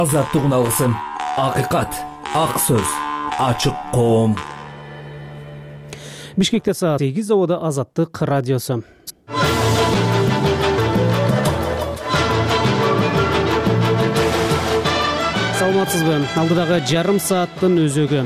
Азаттык алгысым, акыйкат, ак сөз, ачык коом. Бишкекте саат 8 завода Азаттык радиосу. Саламатсызбы? Алдыдагы жарым сааттын өзөгү.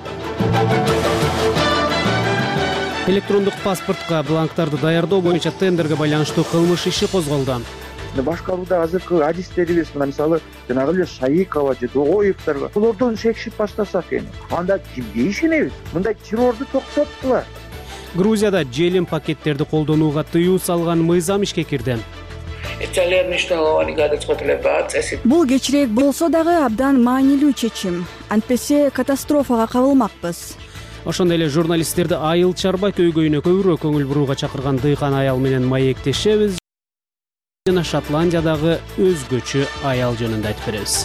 Электрондук паспортко бланктарды даярдоо боюнча тендерге байланыштуу кылмыш иши козголду. Башкарууда азыркы адистерибиз мына мисалы жанагы эле Шайыкова же Догоевдорго булордон шекшип баштасак эми анда кимге ишенебиз? Мындай террорду токтоттулар. Грузияда желим пакеттерди колдонууга тыюу салган мыйзам ишке кирди. Бул кечирээк болсо дагы абдан маанилүү чечим. Антпесе катастрофага кабылмакпыз. Ошондой эле журналисттерди айыл чарба көйгөйүнө көбүрөөк көңүл бурууга чакырган дыйкан аял менен маектешебиз. Жана Шотландиядагы өзгөчө аял жөнүндө айтып беребиз.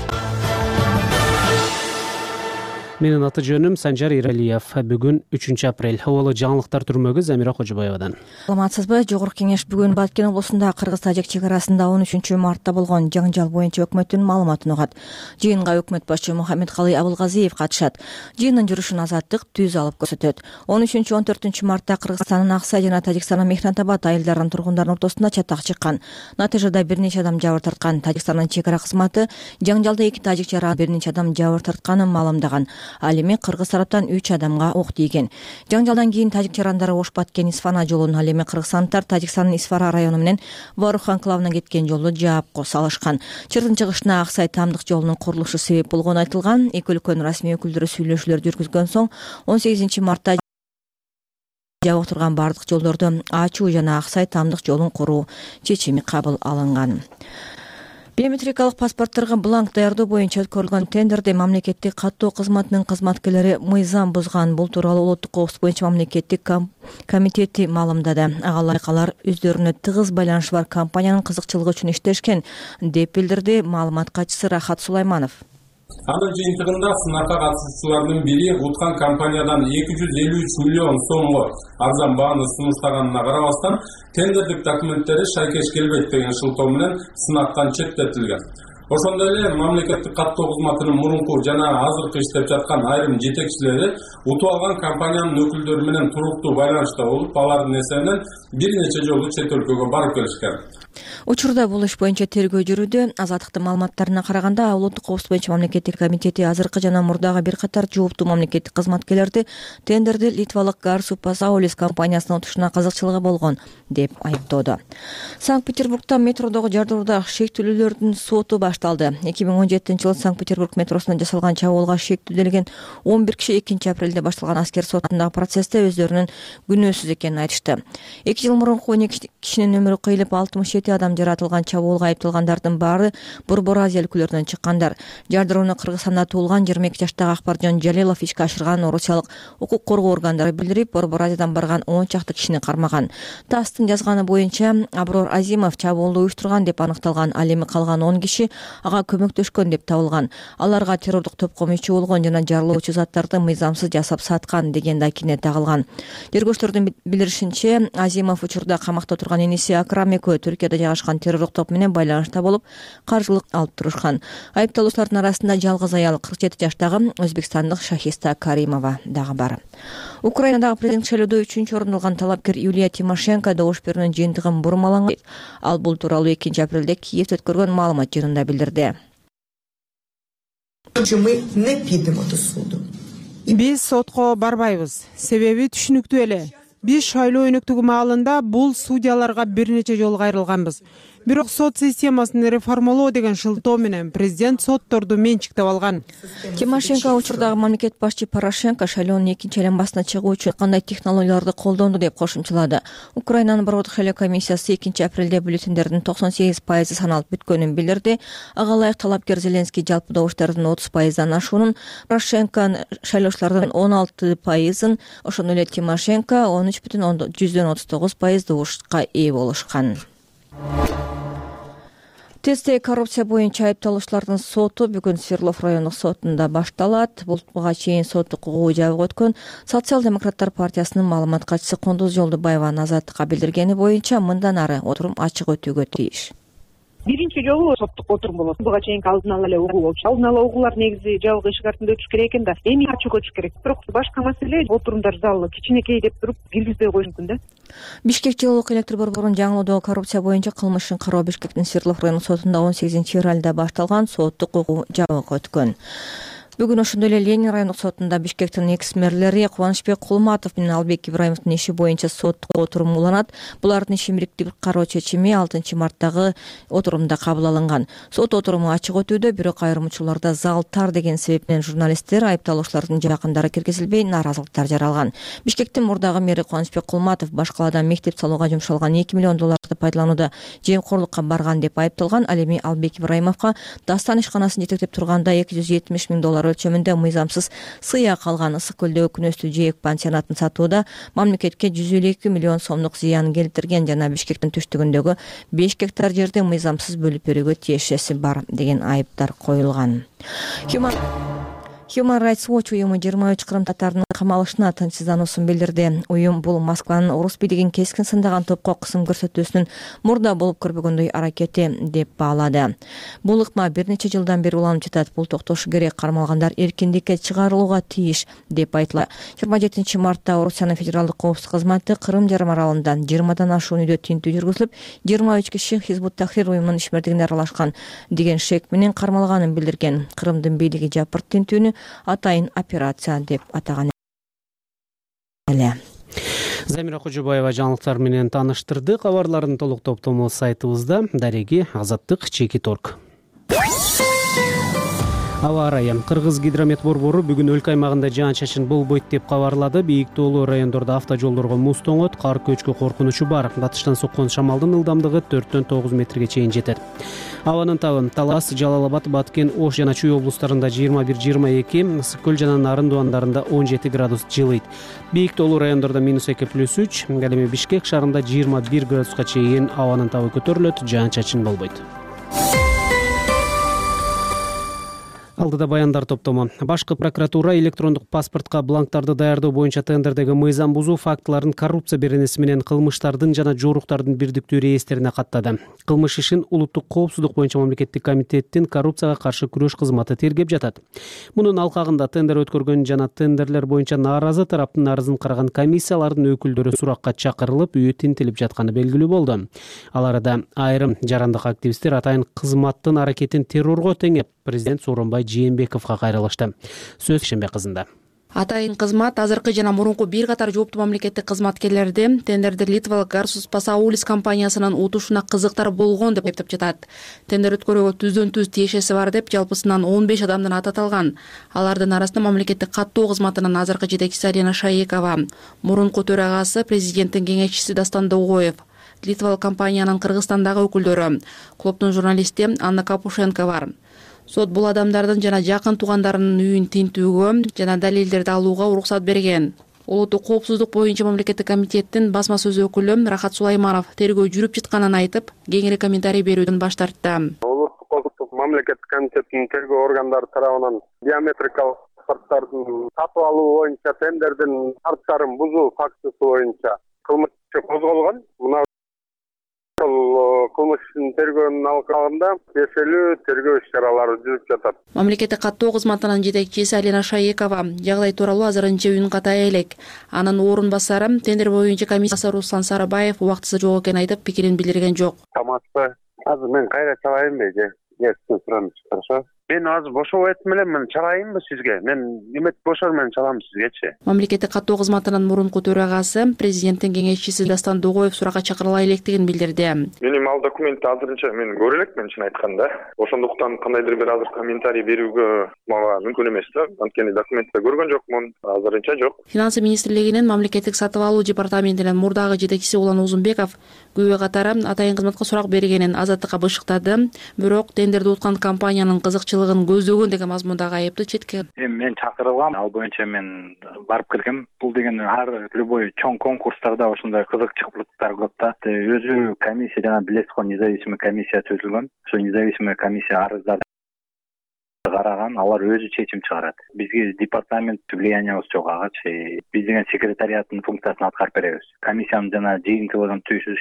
Менин аты жөнүм Санжар Иралиев. Бүгүн 3 апрель. Абалы жаңылыктар түрмөгү Замира Кожобаевадан. Саламатсызбы? Жогорку кеңеш бүгүн Баткен облусунда Кыргыз-Тажик чек арасында 13 мартта болгон жаңжал боюнча өкмөттүн маалыматын угат. Жыйынга өкмөт башчы Мухаммедкалый Абылгазиев катышат. Жыйындын жүрүшүн Азаттык түз алып көрсөтөт. 13-14 мартта Кыргызстандын Аксай жана Тажикстандын Мехнатабад айылдарынын тургундарынын ортосунда чатак чыккан. Натыйжада бир нече адам жабыр тарткан. Тажикстандын чек ара кызматы жаңжалда 2 тажик жара бир нече адам жабыр тартканын маалымдаган. Ал эми кыргыз тараптан 3 адамга ок тийген. Жаңжалдан кийин тажик жарандары Ош-Баткен Исфана жолун, ал эми кыргызстандыктар Тажикстандын Исфара району менен Ворух анклавына кеткен жолду жаап салышкан. Чырдын чыгышына Аксай Тамдык жолунун курулушу себеп болгону айтылган. Эки өлкөнүн расмий өкүлдөрү сүйлөшүүлөр жүргүзгөн соң 18 мартта жабык турган бардык жолдорду ачуу жана Аксай Тамдык жолун куруу чечими кабыл алынган. Биометрикалык паспортторго бланк даярдоо боюнча өткөрүлгөн тендерде мамлекеттик каттоо кызматынын кызматкерлери мыйзам бузган. Бул тууралуу Улуттук коопсуздук боюнча мамлекеттик комитети маалымдады. Ага лайкалар өздөрүнө тыгыз байланышы бар компаниянын кызыкчылыгы үчүн иштешкен деп билдирди маалымат катчысы Рахат Сулайманов. Анын жыйынтыгында сынакка катышуучулардын бири уткан компаниядан 253 миллион сомго арзан бааны сунуштаганына карабастан тендердик документтери шайкеш келбейт деген шылтоо менен сынактан четтетилген. Ошондой эле мамлекеттик каттоо кызматынын мурунку жана азыркы иштеп жаткан айрым жетекчилери утуп алган компаниянын өкүлдөрү менен туруктуу байланышта болуп, алардын эсебинен бир нече жолу чет өлкөгө барып келишкен. Учурда бул иш боюнча тергөө жүрүүдө. Азаттыктын маалыматтарына караганда Улуттук коопсуздук боюнча мамлекеттик комитети азыркы жана мурдагы бир катар жооптуу мамлекеттик кызматкерлерди тендерди литвалык Гарсупасаулис компаниясынын утушуна кызыкчылыгы болгон деп айыптоодо. Санкт-Петербургда метродогу жардырууда шектүүлөрдүн соту башталды. 2017-жылы Санкт-Петербург метросунда жасалган чабуулга шектүүлдөлгөн 11 киши 2 апрелде башталган аскер сотундагы процессте өздөрүнүн күнөөсүз экенин айтышты. 2 жыл мурунку 12 кишинин өмүрү кыйылып 67 адам жаратылган чабуулга айыпталгандардын баары Борбор Азия өлкөлөрүнөн чыккандар. Жардырууну Кыргызстанда туулган 22 жаштагы Акбаржон Жалилов ишке ашырган. Орусиялык укук коргоо органдары билдирип, Борбор Азиядан барган 10 чакты кишини кармаган. ТАССтын жазганы боюнча Аброр Азимов чабуулду уюштурган деп аныкталган. Ал эми калган 10 киши ага көмөктөшкөн деп табылган. Аларга террордук топко мүчө болгон жана жарылуучу заттарды мыйзамсыз жасап саткан деген дакине тагылган. Тергөөчүлөрдүн билдиришинче, Азимов учурда камакта турган иниси Акрам экөө Түркияда жайгашкан террорлук топ менен байланышта болуп, каржылык алып турушкан. Айыпталуучулардын арасында жалгыз аял 47 жаштагы өзбекстандык Шахиста Каримова дагы бар. Украинадагы президент шайлоодо 3-орун алган талапкер Юлия Тимошенко добуш берүүнүн жыйынтыгын бурмаланган. Ал бул тууралуу 2 апрелде Киевде өткөргөн маалымат жыйынында билдирди. Биз сотко барбайбыз. Себеби түшүнүктүү эле. Биз шайлоо өнөктүгү маалында бул судьяларга бир нече жолу кайрылганбыз. Бирок сот системасын реформалоо деген шылтоо менен президент сотторду менчиктеп алган. Тимошенко учурдагы мамлекет башчы Порошенко шайлоонун 2 айланмасына чыгуу үчүн кандай технологияларды колдонду деп кошумчалады. Украинанын Борбордук шайлоо комиссиясы 2 апрелде бюллетендердин 98% саналып бүткөнүн билдирди. Ага ылайык талапкер Зеленский жалпы добуштардын 30%дан ашуунун, Порошенко шайлоочулардын 16%, ошондой эле Тимошенко 13,39% добушка ээ болушкан. Тесте коррупция боюнча айыпталуучулардын соту бүгүн Свердлов райондук сотунда башталат. Буга чейин сот укугу жабык өткөн Социал-демократтар партиясынын маалымат катчысы Кундуз Жолдубаева Азаттыкка билдиргени боюнча мындан ары отурум ачык өтүүгө тийиш. биринчи жолу соттук отурум болот. Буга чейинки алдын ала эле угуу болчу. Алдын ала угуулар негизи жабык эшик артында өтүш керек экен да. Эми ачык өтүш керек. Бирок башка маселе отурумдар залы кичинекей деп туруп киргизбей коюш мүмкүн да. Бишкек жылуулук электр борборун жаңылоодогу коррупция боюнча кылмыш ишин кароо Бишкектин Свердлов райондук сотунда 18-февралда башталган. Соттук угуу жабык өткөн. Бүгүн ошондой эле Ленин райондук сотунда Бишкектин экс-мэрлери Кубанычбек Кулматов менен Албек Ибраимовдун иши боюнча соттук отурум уланат. Булардын ишин бириктип кароо чечими 6-марттагы отурумда кабыл алынган. Сот отуруму ачык өтүүдө, бирок айрым учурларда зал тар деген себеп менен журналисттер, айыпталуучулардын жакындары киргизилбей, нааразылыктар жаралган. Бишкектин мурдагы мэри Кубанычбек Кулматов башкаладан мектеп салууга жумшалган 2 миллион долларды пайдаланууда жемкорлукка барган деп айыпталган. Ал эми Албек Ибраимовго Дастан ишканасын жетектеп турганда 270 миң доллар өлчөмүндө мыйзамсыз сыйак алган Ысык көлдөгү күнөстүү жээк пансионатын сатууда мамлекетке 152 миллион сомдук зыян келтирген жана Бишкектин түштүгүндөгү 5 гектар жерди мыйзамсыз бөлүп берүүгө тиешеси бар деген айыптар коюлган. Human Rights Watch уюму 23 кырым татарынын камалышына тынчсыздануусун билдирди. Уюм бул Москванын орус бийлигин кескин сындаган топко кысым көрсөтүүсүнүн мурда болуп көрбөгөндөй аракети деп баалады. Бул ыкма бир нече жылдан бери уланып жатат. Бул токтошу керек, кармалгандар эркиндикке чыгарылууга тийиш деп айтылат. 27-мартта Орусиянын федералдык коопсуздук кызматы Кырым жарым аралында 20дан ашуун үйдө тинтүү жүргүзүлүп, 23 киши Хизбут Тахрир уюмунун ишмердигине аралашкан деген шек менен кармалганын билдирген. Кырымдын бийлиги жапырт тинтүүнү атайын операция деп атаган эле. Замира Кожобаева жаңылыктар менен тааныштырды. Кабарлардын толук топтому сайтыбызда. Дареги Азаттык Чекит.орг. Аба ырайы. Кыргыз гидромет борбору бүгүн өлкө аймагында жаан-чачын болбойт деп кабарлады. Бийик тоолуу райондордо автожолдорго муз тоңот, кар көчкү коркунучу бар. Батыштан соккон шамалдын ылдамдыгы 4-9 метрге чейин жетет. Абанын табы Талас, Жалал Абад, Баткен, Ош жана Чүй облустарында 21-22, Ысык көл жана Нарын дуандарында 17 градус жылыйт. Бийик тоолуу райондордо -2+3, ал эми Бишкек шаарында 21 градуска чейин абанын табы көтөрүлөт, жаан-чачын болбойт. Алдыда баяндар топтому. Башкы прокуратура электрондук паспортко бланктарды даярдоо боюнча тендердеги мыйзам бузуу фактыларын коррупция беренеси менен кылмыштардын жана жоруктардын бирдиктүү реестрине каттады. Кылмыш ишин Улуттук коопсуздук боюнча мамлекеттик комитеттин коррупцияга каршы күрөш кызматы тергеп жатат. Мунун алкагында тендер өткөргөн жана тендерлер боюнча нааразы тараптын арызын караган комиссиялардын өкүлдөрү суракка чакырылып, үйү тинтилип жатканы белгилүү болду. Ал арада айрым жарандык активисттер атайын кызматтын аракетин террорго теңеп, президент Сооронбай Жээнбековго кайрылышты. Сөз Шембек кызында. Атайын кызмат азыркы жана мурунку бир катар жооптуу мамлекеттик кызматкерлерди тендерди Литвалык Garsus Pasaulis компаниясынын утушуна кызыктар болгон деп айыптап жатат. Тендер өткөрүүгө түздөн-түз тиешеси бар деп жалпысынан 15 адамдын аты аталган. Алардын арасында мамлекеттик каттоо кызматынын азыркы жетекчиси Алена Шаекова, мурунку төрагасы президенттин кеңешчиси Дастан Догоев, Литвалык компаниянын Кыргызстандагы өкүлдөрү, клубдун журналисти Анна Капушенко бар. Сот бул адамдардын жана жакын туугандарынын үйүн тинтүүгө жана далилдерди алууга уруксат берген. Улуттук коопсуздук боюнча мамлекеттик комитеттин басма сөз өкүлү Рахат Сулайманов тергөө жүрүп жатканын айтып, кеңири комментарий берүүдөн баш тартты. Улуттук коопсуздук мамлекеттик комитеттин тергөө органдары тарабынан биометрикалык паспорттардын сатып алуу боюнча тендердин шарттарын бузуу фактысы боюнча кылмыш иши козголгон. Кылмыштын тергөөнүн алкагында тиешелүү тергөө иш-чаралары жүрүп жатат. Мамлекеттик каттоо кызматынын жетекчиси Алена Шаекова жагдай тууралуу азырынча үн катая элек. Анын орун басары тендер боюнча комиссия Руслан Сарыбаев убактысы жок экенин айтып, пикирин билдирген жок. Тамашпы, азыр мен кайра чалайынбы же? Хорошо. Мен азыр бошоп айтым элем, мен чалайынбы сизге? Мен эмет бошор менен чалам сизгечи. Мамлекеттик каттоо кызматынын мурунку төрагасы президенттин кеңешчиси Дастан Догоев суракка чакырыла электигин билдирди. Менин ал документти азырынча мен көрө элекмин, чын айтканда. Ошондуктан кандайдыр бир азыр комментарий берүүгө мага мүмкүн эмес да. Анткени документти көргөн жокмун, азырынча жок. Финансы министрлигинин мамлекеттик сатып алуу департаментинин мурдагы жетекчиси Улан Узунбеков күбө катары атайын кызматка сурак бергенин Азаттыкка бышыктады. Бирок тендерди уткан компаниянын кызыкчылыгын көздөгөн деген мазмундагы айыпты четке. Мен чакырылгам, ал боюнча мен барып келгем. Бул деген ар любой чоң конкурстарда ошондой кызыкчылыктар көп да. Өзү комиссия жана билесиз го, независимый комиссия түзүлгөн. Ошо независимый комиссия арыздарды караган, алар өзү чечим чыгарат. Бизге департамент влияниябыз жок агачы. Биз деген секретариаттын функциясын аткарып беребиз. Комиссиянын жана жыйынтыгын түзүшү,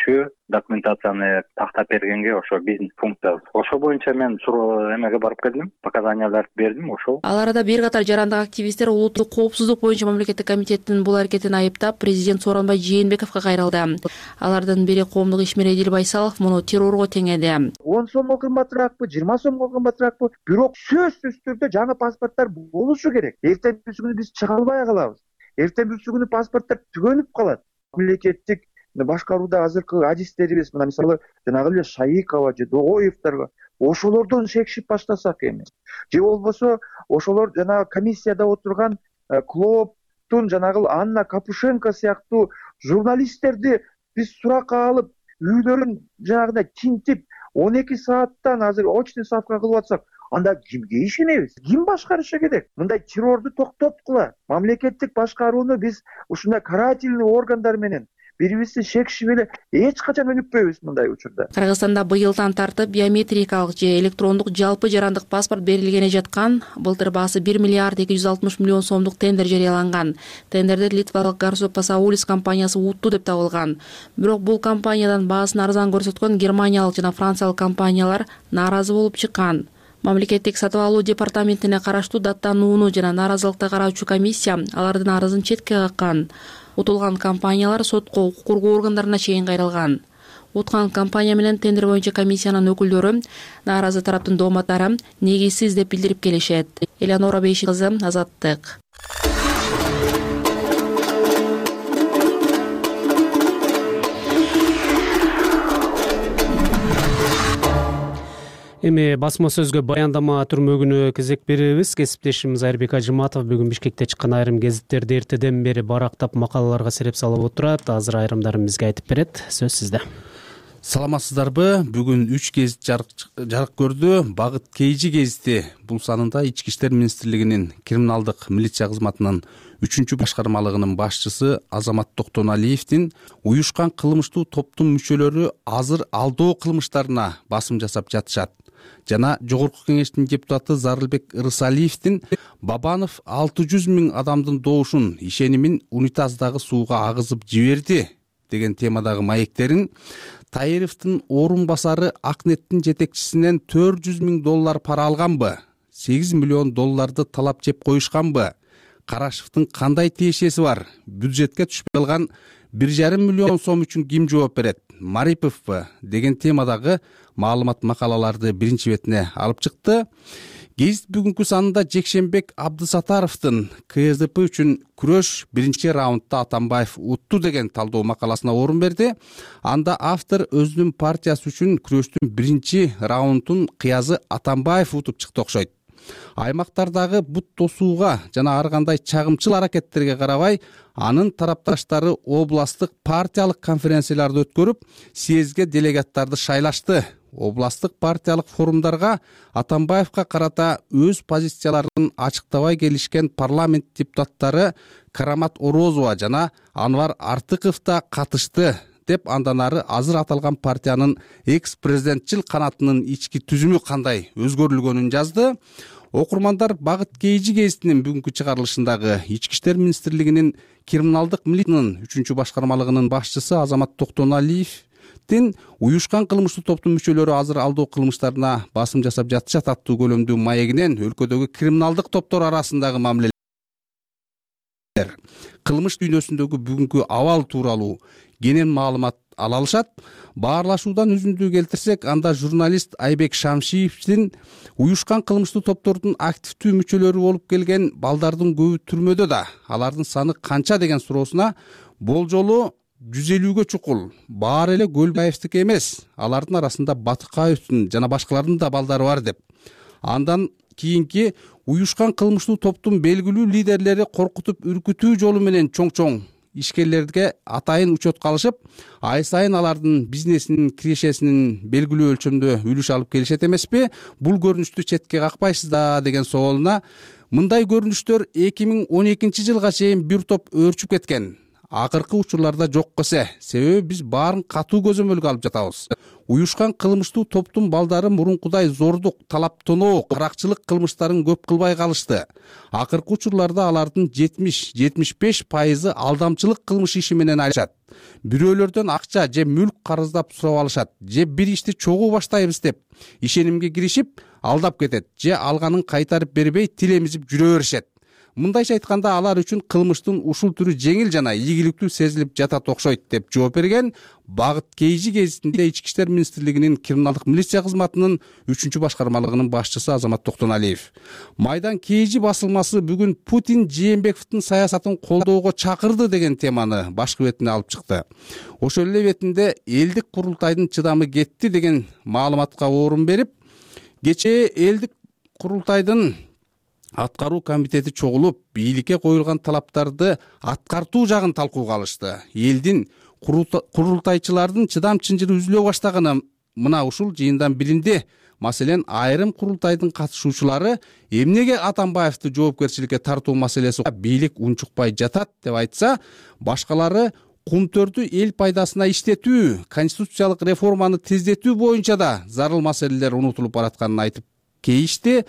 документацияны тактап бергенге ошо биздин функциябыз. Ошо боюнча мен эмеге барып келдим, показанияларды бердим. Ошол Ал арада бир катар жарандык активисттер улуттук коопсуздук боюнча мамлекеттик комитеттин бул аракетин айыптап, президент Сооронбай Жээнбековго кайрылды. Алардын бири коомдук ишмер Эдил Байсалов муну террорго теңеди. 10 сомго кымбатыраакпы, 20 сомго кымбатыраакпы, бирок сөзсүз түрдө жаңы паспорттор болушу керек. Эртеңки күнү биз чыга албай калабыз. Эртеңки күнү паспорттор түгөнүп калат. Мамлекеттик башкарууда азыркы адистерибиз, мына мисалы жанагы эле Шайыкова же Догоевдорго ошолордон шекшип баштасак эми. Же болбосо ошолор жанагы комиссияда отурган Клооптун жанагы Анна Капушенко сыяктуу журналисттерди биз суракка алып, үйлөрүн жанагындай тинтип 12 сааттан азыр очный ставка кылып атсак, анда кимге ишенебиз? Ким башкарышы керек? Мындай террорду токтоткула. Мамлекеттик башкарууну биз ушундай карательный органдар менен бири-бирибизди шекишип эле эч качан өнүкпөйбүз мындай учурда. Кыргызстанда быйылдан тартып биометрикалык же электрондук жалпы жарандык паспорт берилгене жаткан. Былтыр баасы 1 миллиард 260 миллион сомдук тендер жарыяланган. Тендерди Литвалык Гарсупасаулис компаниясы утту деп табылган. Бирок бул компаниядан баасын арзан көрсөткөн германиялык жана франциялык компаниялар нааразы болуп чыккан. Мамлекеттик сатып алуу департаментине караштуу даттанууну жана нааразылыкты караучу комиссия алардын арызын четке каккан. Утулган компаниялар сотко, укук коргоо органдарына чейин кайрылган. Уткан компания менен тендер боюнча комиссиянын өкүлдөрү нааразы тараптын дооматтары негизсиз деп билдирип келишет. Элеонора Бейшин кызы, Азаттык. Эми басма сөзгө баяндама түрмөгүнө кезек беребиз. Кесиптешим Айырбек Ажыматов бүгүн Бишкекте чыккан айрым гезиттерди эртеден бери барактап макалаларга сереп салып отурат. Азыр айрымдарын бизге айтып берет. Сөз сизде. Саламатсыздарбы? Бүгүн 3 гезит жарык көрдү. Багыт Кейжи гезити бул санында Ички иштер министрлигинин криминалдык милиция кызматынын 3-чү башкармалыгынын башчысы Азамат Токтоналиевдин уюшкан кылмыштуу топтун мүчөлөрү азыр алдоо кылмыштарына басым жасап жатышат. Жана Жогорку кеңештин депутаты Зарылбек Ырысалиевдин Бабанов 600 000 адамдын доошун ишенимин унитаздагы сууга агызып жиберди деген темадагы маектерин, Таировдун орун басары Акнеттин жетекчисинен $400 000 пара алганбы, $8 миллион талап жеп коюшканбы, Карашевдин кандай тиешеси бар, бюджетке түшпөй калган 1,5 миллион сом үчүн ким жооп берет, Мариповбу деген темадагы маалымат макалаларды биринчи бетине алып чыкты. Гезит бүгүнкү санында Жекшенбек Абдысатаровдун КСДП үчүн күрөш биринчи раундда Атамбаев утту деген талдоо макаласына орун берди. Анда автор өзүнүн партиясы үчүн күрөштүн биринчи раундун кыязы Атамбаев утуп чыкты окшойт. Аймактардагы бут тосууга жана ар кандай чагымчыл аракеттерге карабай, анын тарапташтары областтык партиялык конференцияларды өткөрүп, съездге делегаттарды шайлашты. Областтык партиялык форумдарга Атамбаевка карата өз позицияларын ачыктабай келишкен парламент депутаттары Карамат Орозова жана Анвар Артыков да катышты деп андан ары азыр аталган партиянын экс-президентчил канатынын ички түзүмү кандай өзгөрүлгөнүн жазды. Окурмандар Багыт Кейжи гезитинин бүгүнкү чыгарылышындагы Ички иштер министрлигинин криминалдык милициянын 3-чү башкармалыгынын башчысы Азамат Токтоналиевдин уюшкан кылмыштуу топтун мүчөлөрү азыр алдоо кылмыштарына басым жасап жатышат аттуу көлөмдүү маегинен өлкөдөгү криминалдык топтор арасындагы мамилелер, кылмыш дүйнөсүндөгү бүгүнкү абал тууралуу кенен маалымат ала алышат. Баарлашуудан үзүндү келтирсек, анда журналист Айбек Шамшиевдин уюшкан кылмыштуу топтордун активдүү мүчөлөрү болуп келген балдардын көбү түрмөдө да, алардын саны канча деген суроосуна болжолу 150-гө чукул. Баары эле Көлбаевдики эмес, алардын арасында Батыкаевдин жана башкалардын да балдары бар деп. Андан кийинки уюшкан кылмыштуу топтун белгилүү лидерлери коркутуп үркүтүү жолу менен чоң-чоң ишкерлерге атайын учетка алышып, ай сайын алардын бизнесинин кирешесинин белгилүү өлчөмдө үлүш алып келишет эмеспи? Бул көрүнүштү четке какпайсыз да деген соолуна, мындай көрүнүштөр 2012 жылга чейин бир топ өөрчүп кеткен. Акыркы учурларда жок эсе, себеби биз баарын катуу көзөмөлгө алып жатабыз. уюшкан кылмыштуу топтун балдары мурункудай зордук, талаптоноо, каракчылык кылмыштарын көп кылбай калышты. Акыркы учурларда алардын 70-75% алдамчылык кылмыш иши менен айылышат. Бирөөлөрдөн акча же мүлк карыздап сурап алышат, же бир ишти чогуу баштайбыз деп ишенимге киришип алдап кетет, же алганын кайтарып бербей тилемизип жүрө беришет. Мындайча айтканда алар үчүн кылмыштын ушул түрү жеңил жана ийгиликтүү сезилип жатат окшойт деп жооп берген Багыт Кейжи гезитинде Ички иштер министрлигинин криминалдык милиция кызматынын 3 башкармалыгынын башчысы Азамат Токтоналиев. Майдан Кейжи басылмасы бүгүн Путин Жээнбековдун саясатын колдоого чакырды деген теманы башкы бетине алып чыкты. Ошол эле бетинде элдик курултайдын чыдамы кетти деген маалыматка орун берип, кечээ элдик курултайдын аткаруу комитети чогулуп, бийликке коюлган талаптарды аткартуу жагын талкууга алышты. Элдин курултайчылардын чыдам чынжыры үзүлө баштаганы мына ушул жыйындан билинди. Маселен, айрым курултайдын катышуучулары эмнеге Атамбаевди жоопкерчиликке тартуу маселеси бийлик унчукпай жатат деп айтса, башкалары кумтөрдү эл пайдасына иштетүү, конституциялык реформаны тездетүү боюнча да зарыл маселелер унутулуп баратканын айтып кейишти.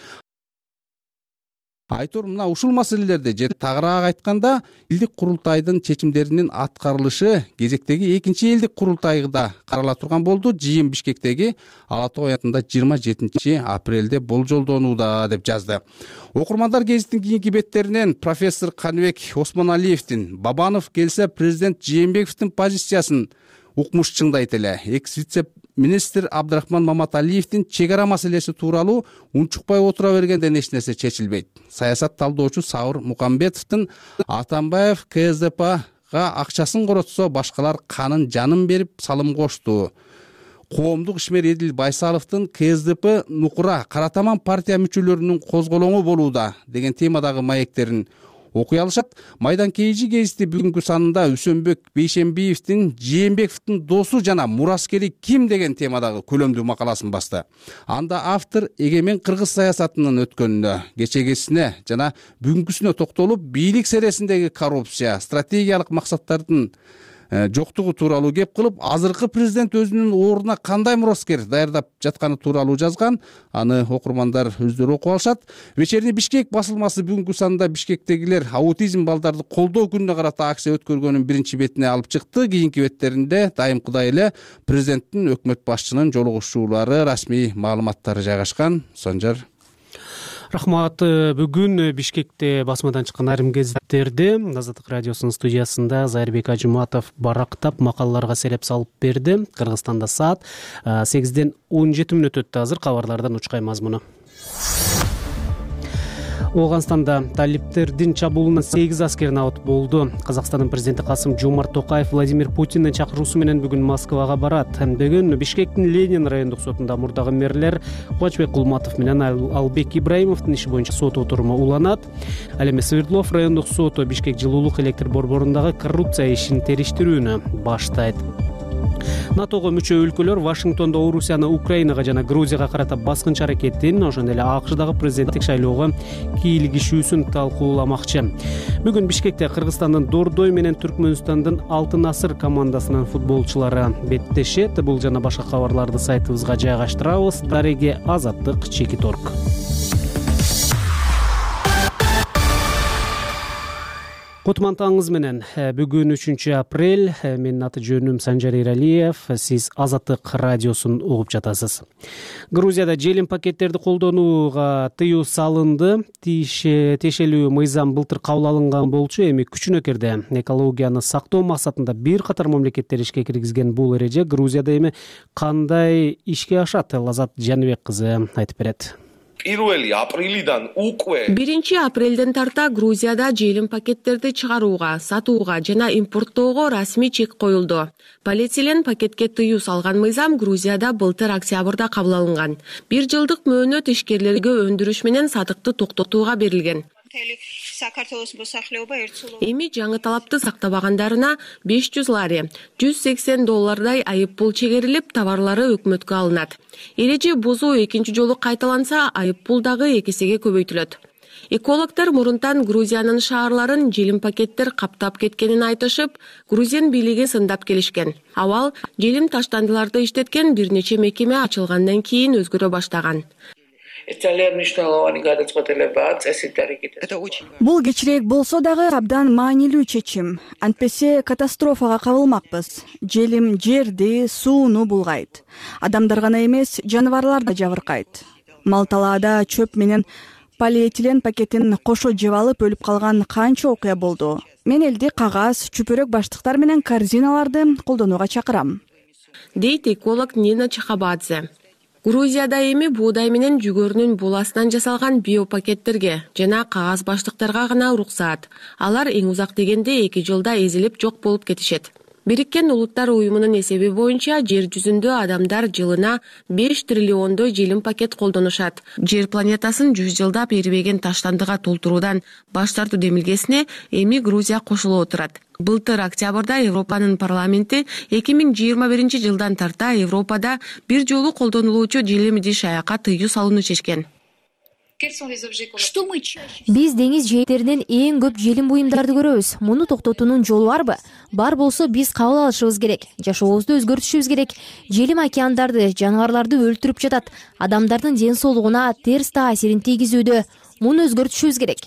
Айтор мына ушул маселелерде же тагыраак айтканда, элдик курултайдын чечимдеринин аткарылышы кезектеги экинчи элдик курултайда карала турган болду. Жыйын Бишкектеги Ала Тоо аятында 27 апрелде болжолдонууда деп жазды. Окурмандар гезиттин кийинки беттеринен профессор Каныбек Осмоналиевдин Бабанов келсе президент Жээнбековдун позициясын укмуш чыңдайт эле. Экс-вице-министр Абдрахман Маматалиевдин чек ара маселеси тууралуу унчукпай отура бергенден эч нерсе чечилбейт. Саясат талдоочу Саур Мукамбетовдун Атамбаев КСДПга акчасын коротсо, башкалар канын жанын берип салым кошту. Коомдук ишмер Эдил Байсаловдун КСДП нукура Каратаман партия мүчөлөрүнүн козголоңу болууда деген темадагы маектерин окуй алышат. Майдан Кейжи гезити бүгүнкү санында Үсөнбек Бейшембиевдин Жээнбековдун досу жана мураскери ким деген темадагы көлөмдүү макаласын басты. Анда автор эгемен кыргыз саясатынын өткөнүнө, кечегисине жана бүгүнкүсүнө токтолуп, бийлик сересиндеги коррупция, стратегиялык максаттардын жоктугу тууралуу кеп кылып, азыркы президент өзүнүн ордуна кандай мураскер даярдап жатканы тууралуу жазган. Аны окурмандар өздөрү окуп алышат. Вечерний Бишкек басылмасы бүгүнкү санында Бишкектегилер аутизм балдарды колдоо күнүнө карата акция өткөргөнүн биринчи бетине алып чыкты. Кийинки беттеринде дайымкыдай эле президенттин, өкмөт башчынын жолугушуулары, расмий маалыматтары жайгашкан. Санжар. Рахмат. Бүгүн Бишкекте басмадан чыккан айрым гезиттерде Азаттык радиосунун студиясында Зайырбек Ажыматов барактап макалаларга селеп салып берди. Кыргызстанда саат 8-ден 17 мүнөт өттү. Азыр кабарлардан учкай мазмуну. Ооганстанда талиптердин чабуулунан 8 аскер набыт болду. Казакстандын президенти Касым-Жомарт Токаев Владимир Путиндин чакыруусу менен бүгүн Москвага барат. Бүгүн Бишкектин Ленин райондук сотунда мурдагы мэрлер Кубачбек Кулматов менен Албек Ибраимовдун иши боюнча сот отуруму уланат. Ал эми Свердлов райондук соту Бишкек жылуулук электр борборундагы коррупция ишин териштирүүнү баштайт. НАТОго мүчө өлкөлөр Вашингтондо Орусияны Украинага жана Грузияга карата баскынчы аракетин, ошондой эле АКШдагы президенттик шайлоого кийлигишүүсүн талкууламакчы. Бүгүн Бишкекте Кыргызстандын Дордой менен Түркмөнстандын Алтын Асыр командасынын футболчулары беттешет. Бул жана башка кабарларды сайтыбызга жайгаштырабыз. Дареге Азаттык Чекиторг. Кутман таңыңыз менен. Бүгүн 3 апрель. Менин аты жөнүм Санжар Эралиев. Сиз Азаттык радиосун угуп жатасыз. Грузияда желим пакеттерди колдонууга тыюу салынды. Тиешелүү мыйзам былтыр кабыл алынган болчу, эми күчүнө кирди. Экологияны сактоо максатында бир катар мамлекеттер ишке киргизген бул эреже Грузияда эми кандай ишке ашат? Лазат Жаныбек кызы айтып берет. 1 апрелден тарта Грузияда желим пакеттерди чыгарууга, сатууга жана импорттоого расмий чек коюлду. Полиэтилен пакетке тыюу салган мыйзам Грузияда былтыр октябрда кабыл алынган. 1 жылдык мөөнөт ишкерлерге өндүрүш менен сатыкты токтотууга берилген. Эми жаңы талапты сактабагандарына 500 лари, $180 айып пул чегерилип, товарлары өкмөткө алынат. Эреже бузуу экинчи жолу кайталанса, айып пул дагы 2 эсеге көбөйтүлөт. Экологдор мурунтан Грузиянын шаарларын желим пакеттер каптап кеткенин айтышып, Грузиянын бийлиги сындап келишкен. Абал желим таштандыларды иштеткен бир нече мекеме ачылгандан кийин өзгөрө баштаган. Бул кечирээк болсо дагы абдан маанилүү чечим. Антпесе катастрофага кабылмакпыз. Желим жерди, сууну булгайт. Адамдар гана эмес, жаныбарлар да жабыркайт. Мал талаада чөп менен полиэтилен пакетин кошо жеп алып өлүп калган канча окуя болду. Мен элди кагаз, чүпүрөк баштыктар менен корзиналарды колдонууга чакырам, дейт эколог Нина Чахабадзе. Грузияда эми буудай менен жүгөрүнүн буласынан жасалган биопакеттерге жана кагаз баштыктарга гана уруксаат. Алар эң узак дегенде 2 жылда эзилип жок болуп кетишет. Бириккен Улуттар уюмунун эсеби боюнча жер жүзүндө адамдар жылына 5 триллиондой желим пакет колдонушат. Жер планетасын 100 жылдап эрибеген таштандыга толтуруудан баш тартуу демилгесине эми Грузия кошулуп отурат. Былтыр октябрда Европанын парламенти 2021 жылдан тарта Европада бир жолу колдонулуучу желим идиш аякка тыюу салууну чечкен. Биз деңиз жээктеринен эң көп желим буюмдарды көрөбүз. Муну токтотуунун жолу барбы? Бар болсо биз кабыл алышыбыз керек. Жашообузду өзгөртүшүбүз керек. Желим океандарды, жаныбарларды өлтүрүп жатат. Адамдардын ден соолугуна терс таасирин тийгизүүдө. Муну өзгөртүшүбүз керек.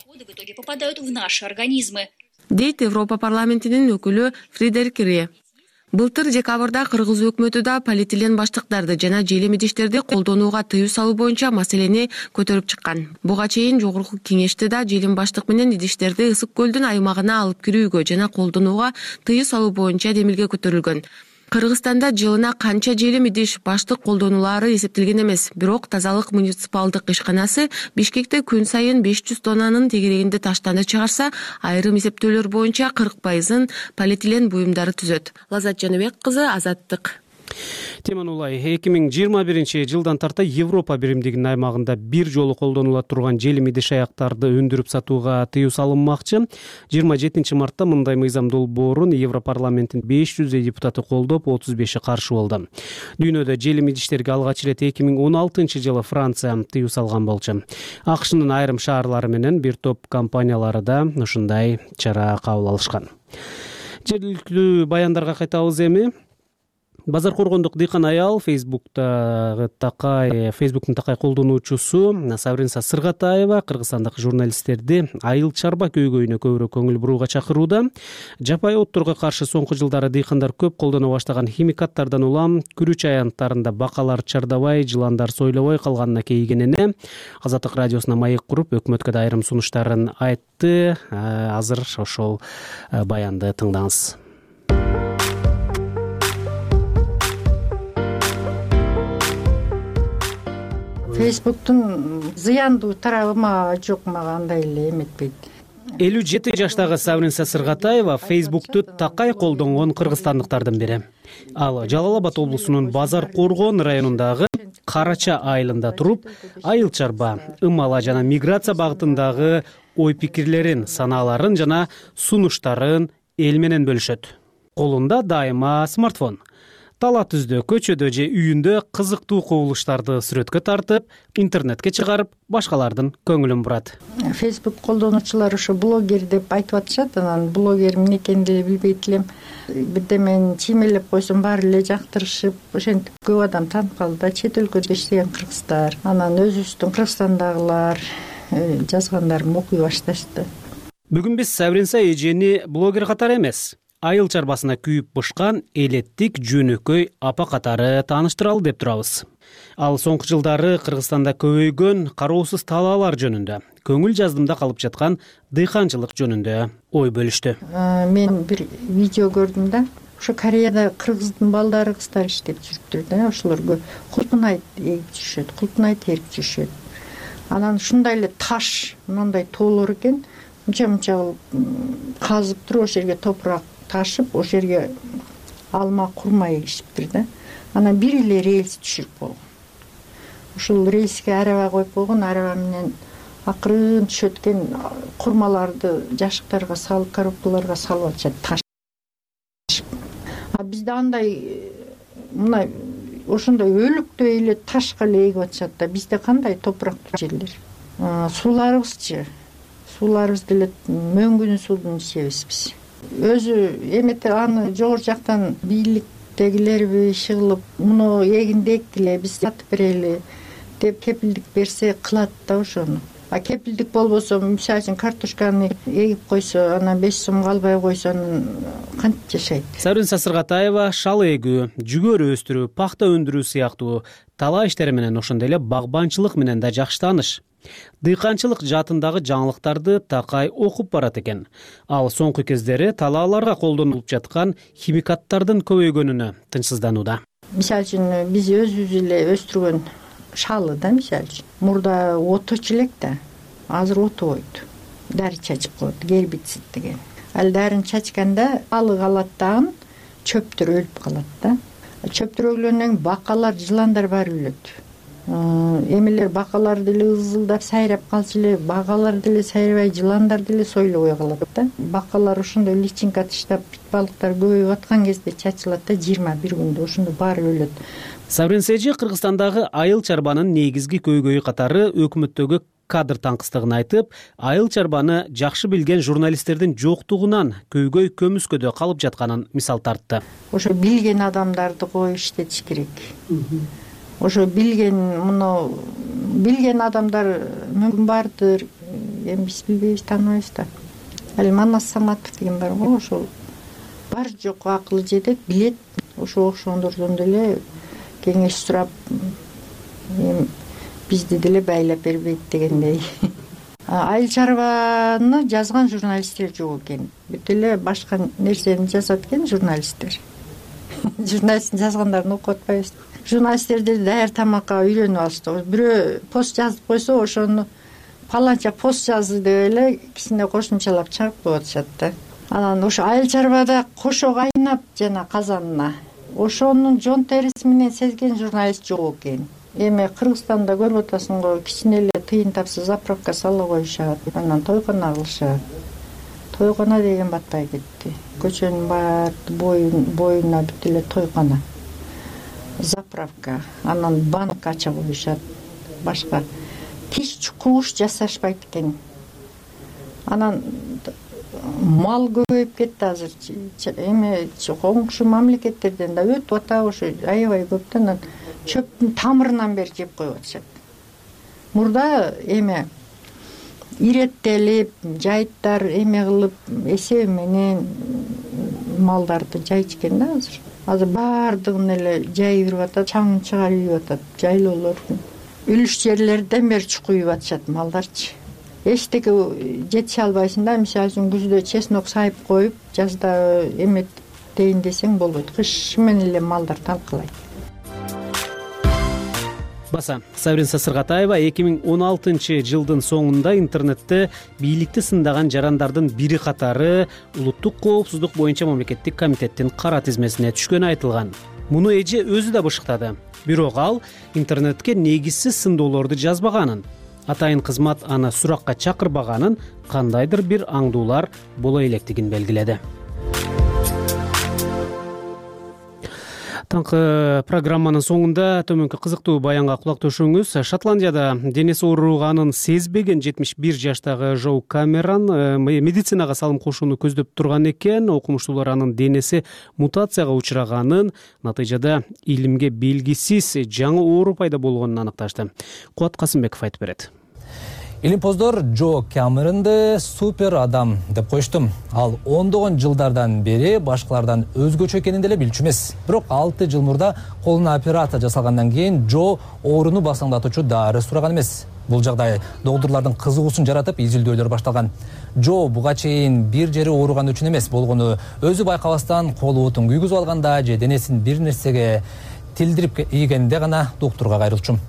Дейт Европа парламентинин өкүлү Фредерик Ре. Былтыр декабрда Кыргыз өкмөтү да полиэтилен баштыктарды жана желим идиштерди колдонууга тыюу салуу боюнча маселени көтөрүп чыккан. Буга чейин жогорку кеңеште да желим баштык менен идиштерди Ысык көлдүн аймагына алып кирүүгө жана колдонууга тыюу салуу боюнча демилге көтөрүлгөн. Кыргызстанда жылына канча желим идиш баштык колдонулары эсептелген эмес. Бирок тазалык муниципалдык ишканасы Бишкекте күн сайын 500 тоннанын тегерегинде таштанды чыгарса, айрым эсептөөлөр боюнча 40% полиэтилен буюмдары түзөт. Лазат Жаныбек кызы, Азаттык. Теман улай 2021 жылдан тарта Европа биримдигинин аймагында бир жолу колдонула турган желим идиш аяктарды өндүрүп сатууга тыюу салынмакчы. 27 мартта мындай мыйзам долбоорун Европарламенттин 500 депутаты колдоп, 35 каршы болду. Дүйнөдө желим идиштерге алгач ирет 2016 жылы Франция тыюу салган болчу. АКШнын айрым шаарлары менен бир топ компаниялары да ушундай чара кабыл алышкан. Жергиликтүү баяндарга кайтабыз эми. Базар коргондук дыйкан аял Фейсбуктун такай колдонуучусу Савринса Сыргатаева кыргызстандык журналисттерди айыл чарба көйгөйүнө көбүрөөк көңүл бурууга чакырууда. Жапай отторго каршы соңку жылдары дыйкандар көп колдоно баштаган химикаттардан улам күрүч аянттарында бакалар чардабай, жыландар сойлобой калганына кейигенине Азаттык радиосуна маек куруп, өкмөткө да айрым сунуштарын айтты. Азыр ошол баянды тыңдаңыз. Фейсбуктун зыяндуу тарабы мага жок, мага андай эле эметпейт. 57 жаштагы Савринса Сыргатаева Фейсбукту такай колдонгон кыргызстандыктардын бири. Ал Жалал Абад облусунун Базар Коргон районундагы Карача айылында туруп, айыл чарба, ымала жана миграция багытындагы ой пикирлерин, санааларын жана сунуштарын эл менен бөлүшөт. Колунда дайыма смартфон. Тала түздө, көчөдө же үйүндө кызыктуу кубулуштарды сүрөткө тартып, интернетке чыгарып, башкалардын көңүлүн бурат. Фейсбук колдонуучулар ошо блогер деп айтып атышат, анан блогер эмне экенин деле билбейт элем. Бирдемени чиймелеп койсом баары эле жактырышып, ошентип көп адам таанып калды да, чет өлкөдө иштеген кыргыздар. Анан өзүбүздүн Кыргызстандагылар жазгандарымды окуй башташты. Бүгүн биз Савринса эжени блогер катары эмес, айыл чарбасына күйүп бышкан элеттик жөнөкөй апа катары тааныштыралы деп турабыз. Ал соңку жылдары Кыргызстанда көбөйгөн кароосуз талаалар жөнүндө, көңүл жаздымда калып жаткан дыйканчылык жөнүндө ой бөлүштү. Мен бир видео көрдүм да, ошо Кореяда кыргыздын балдары, кыздар иштеп жүрүптүр да, ошолорго кулпунай эгип жүрүшөт, кулпунай терип жүрүшөт. Анан ушундай эле таш, мындай тоолор экен, мынча казып туруп ошол жерге топурак ташып, ошол жерге алма, курма эгишиптир да. Анан бир эле рельс түшүрүп болгон. Ушул рельске араба коюп койгон, араба менен акырын түшөткөн курмаларды жашыктарга салып, коробкаларга салып атышат, ташып. Бизде андай мына ошондой өлүктөй эле ташка эле эгип атышат да. Бизде кандай топурактуу жерлер. сууларыбызчы сууларыбыз деле мөңгүнү суудан ичебиз биз. Өзү эмете аны жогору жактан бийликтегилерби иши кылып муну эгинди эктиле биз сатып берели деп кепилдик берсе кылат да ошону. А кепилдик болбосо мисалы үчүн картошканы эгип койсо анан 5 сом калбай койсо анан кантип жашайт? Сабрин Сасыргатаева шал эгүү, жүгөрү өстүрүү, пахта өндүрүү сыяктуу талаа иштери менен ошондой эле багбанчылык менен да жакшы тааныш. Дыйканчылык жаатындагы жаңылыктарды такай окуп барат экен. Ал соңку кездери талааларга колдонулуп жаткан химикаттардын көбөйгөнүнө тынчсызданууда. Мисалы үчүн биз өзүбүз эле өстүргөн шалы да мисалы үчүн мурда оточу элек да, азыр отобойт. Дары чачып коет, гербицид деген. Ал дарын чачканда алы калат дагы чөптөр өлүп калат да. Чөптөр өлгөндөн кийин бакалар, жыландар баары өлөт. Эмелер бакалар деле ызылдап сайрап калчу эле, бакалар деле сайрабай, жыландар деле сойлобой калат да. Бакалар ошондой личинка таштап, бит балыктар көбөйүп аткан кезде чачылат да, 21 күндө ошондо баары өлөт. Сабрин Сежи Кыргызстандагы айыл чарбанын негизги көйгөйү катары өкмөттөгү кадр таңкыстыгын айтып, айыл чарбаны жакшы билген журналисттердин жоктугунан көйгөй көмүскөдө калып жатканын мисал тартты. Ошо билген адамдарды коюп иштетиш керек. Ошо билген адамдар мүмкүн бардыр, эми биз билбейбиз, тааныбайбыз да. Ал Манас Саматов деген бар го, ошол бар жок акылы жетет, билет. Ошо ошондордон деле кеңеш сурап, бизди деле байлап бербейт дегендей. Айыл чарбаны жазган журналисттер жок экен. Бүт эле башка нерсени жазат экен журналисттер. Журналисттин жазгандарын окуп атпайбыз. Журналисттер деле даяр тамакка үйрөнүп алышты. Бирөө пост жазып койсо, ошону паланча пост жазды деп эле кичине кошумчалап чыгып коюп атышат да. Анан ошо айыл чарбада кошо кайнап жана казанына ошонун жон териси менен сезген журналист жок экен. Эми Кыргызстанда көрүп атасың го, кичине эле тыйын тапса заправка сала коюшат, анан тойкона кылышат. Тойкона деген батпай кетти. Көчөнүн баары боюна бүт эле тойкона. Заправка, анан банк ача коюшат. Башка тиш кууш жасашпайт экен. Анан мал көбөйүп кетти азыр. Эми коңшу мамлекеттерден да өтүп атабы ошо аябай көп да, анан чөптүн тамырынан бери жеп коюп атышат. Мурда эми иреттелип, жайыттар эме кылып, эсеби менен малдарды жайчу экен да азыр. Азыр баардыгын эле жайып берип атат, чаңын чыгарып ийип атат, жайлоолордун. Үлүш жерлерден бери чукуюп атышат малдарчы. Эчтеке жетише албайсың да, мисалы үчүн күздө чеснок сайып коюп, жазда эметейин десең болбойт. Кыш менен эле малдар талкалайт. Баса, Сабрин Сасыргатаева 2016-жылдын соңунда интернетте бийликти сындаган жарандардын бири катары улуттук коопсуздук боюнча мамлекеттик комитеттин кара тизмесине түшкөнү айтылган. Муну эже өзү да бышыктады. Бирок ал интернетке негизсиз сындоолорду жазбаганын, атайын кызмат аны суракка чакырбаганын, кандайдыр бир аңдуулар боло электигин белгиледи. Таңкы программанын соңунда төмөнкү кызыктуу баянга кулак төшөңүз. Шотландияда денеси ооруганын сезбеген 71 жаштагы Жоу Камерон медицинага салым кошууну көздөп турган экен. Окумуштуулар анын денеси мутацияга учраганын, натыйжада илимге белгисиз жаңы оору пайда болгонун аныкташты. Кубат Касымбеков айтып берет. Илимпоздор Джо Камеронду супер адам деп коюштум. Ал ондогон жылдардан бери башкалардан өзгөчө экенин деле билчү эмес. Бирок 6 жыл мурда колуна операция жасалгандан кийин Джо ооруну басаңдатуучу дары сураган эмес. Бул жагдай доктурлардын кызыгуусун жаратып, изилдөөлөр башталган. Джо буга чейин бир жери ооруган үчүн эмес, болгону өзү байкабастан колу бутун күйгүзүп алганда же денесин бир нерсеге тилдирип ийгенде гана доктурга кайрылчумун.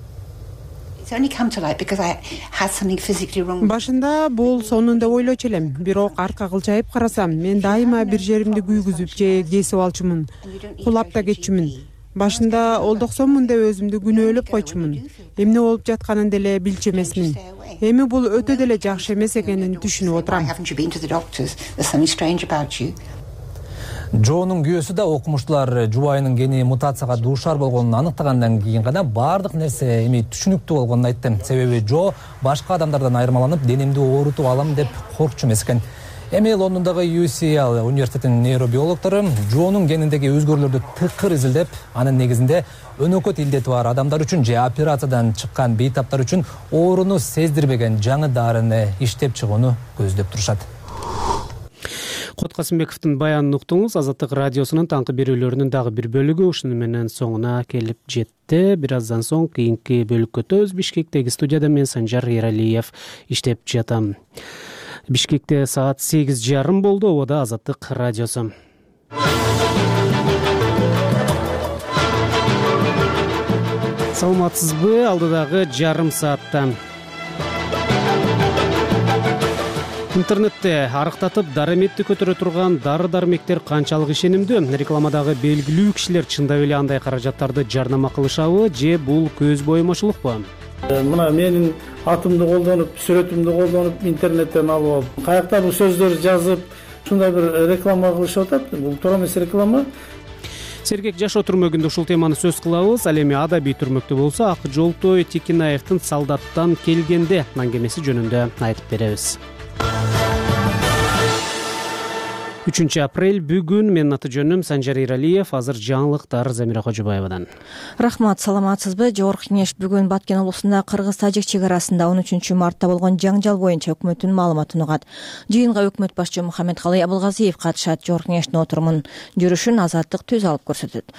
Башында бул сонун деп ойлочу элем, бирок арка кылчайып карасам, мен дайыма бир жеримди күйгүзүп же кесип алчумун, кулап да кетчүмүн. Башында олдоксонмун деп өзүмдү күнөөлөп койчумун. Эмне болуп жатканын деле билчү эмесмин. Эми бул өтө деле жакшы эмес экенин түшүнүп отурам. Джонун күйөөсү да окумуштуулар жубайынын гени мутацияга дуушар болгонун аныктагандан кийин гана баардык нерсе эми түшүнүктүү болгонун айтты. Себеби Джо башка адамдардан айырмаланып денемди оорутуп алам деп коркчу эмес экен. Эми Лондондогу UCL университетинин нейробиологтору Джонун гениндеги өзгөрүүлөрдү тыкыр изилдеп, анын негизинде өнөкөт илдети бар адамдар үчүн же операциядан чыккан бейтаптар үчүн ооруну сездирбеген жаңы дарыны иштеп чыгууну көздөп турушат. Кот Касымбековдун баянын уктуңуз. Азаттык радиосунун таңкы берүүлөрүнүн дагы бир бөлүгү ушуну менен соңуна келип жетти. Бир аздан соң кийинки бөлүккө өтөбүз. Бишкектеги студияда мен Санжар Эралиев иштеп жатам. Бишкекте саат 8:30 болду. Обода Азаттык радиосу. Саламатсызбы? Алдыдагы жарым саатта интернетте арыктатып дарыметти көтөрө турган дары-дармектер канчалык ишенимдүү? Рекламадагы белгилүү кишилер чындап эле андай каражаттарды жарнама кылышабы же бул көз боемочулукпу? Мына менин атымды колдонуп, сүрөтүмдү колдонуп, интернеттен алып алып, каяктагы сөздөр жазып, ушундай бир реклама кылышып атат. Бул туура эмес реклама. Сергек жашоо түрмөгүндө ушул теманы сөз кылабыз. Ал эми адабий түрмөктө болсо Ак Жолтой Текинаевдин Солдаттан келгенде аңгемеси жөнүндө айтып беребиз. 3 апрель бүгүн. Менин аты жөнүм Санжар Эралиев. Азыр жаңылыктар Замира Кожобаевадан. Рахмат, саламатсызбы? Жогорку Кеңеш бүгүн Баткен облусунда Кыргыз-Тажик чек арасында 13 мартта болгон жаңжал боюнча өкмөттүн маалыматын угат. Жыйынга өкмөт башчы Мухаммедкалый Абылгазиев катышат. Жогорку Кеңештин отурумун жүрүшүн Азаттык түз алып көрсөтөт.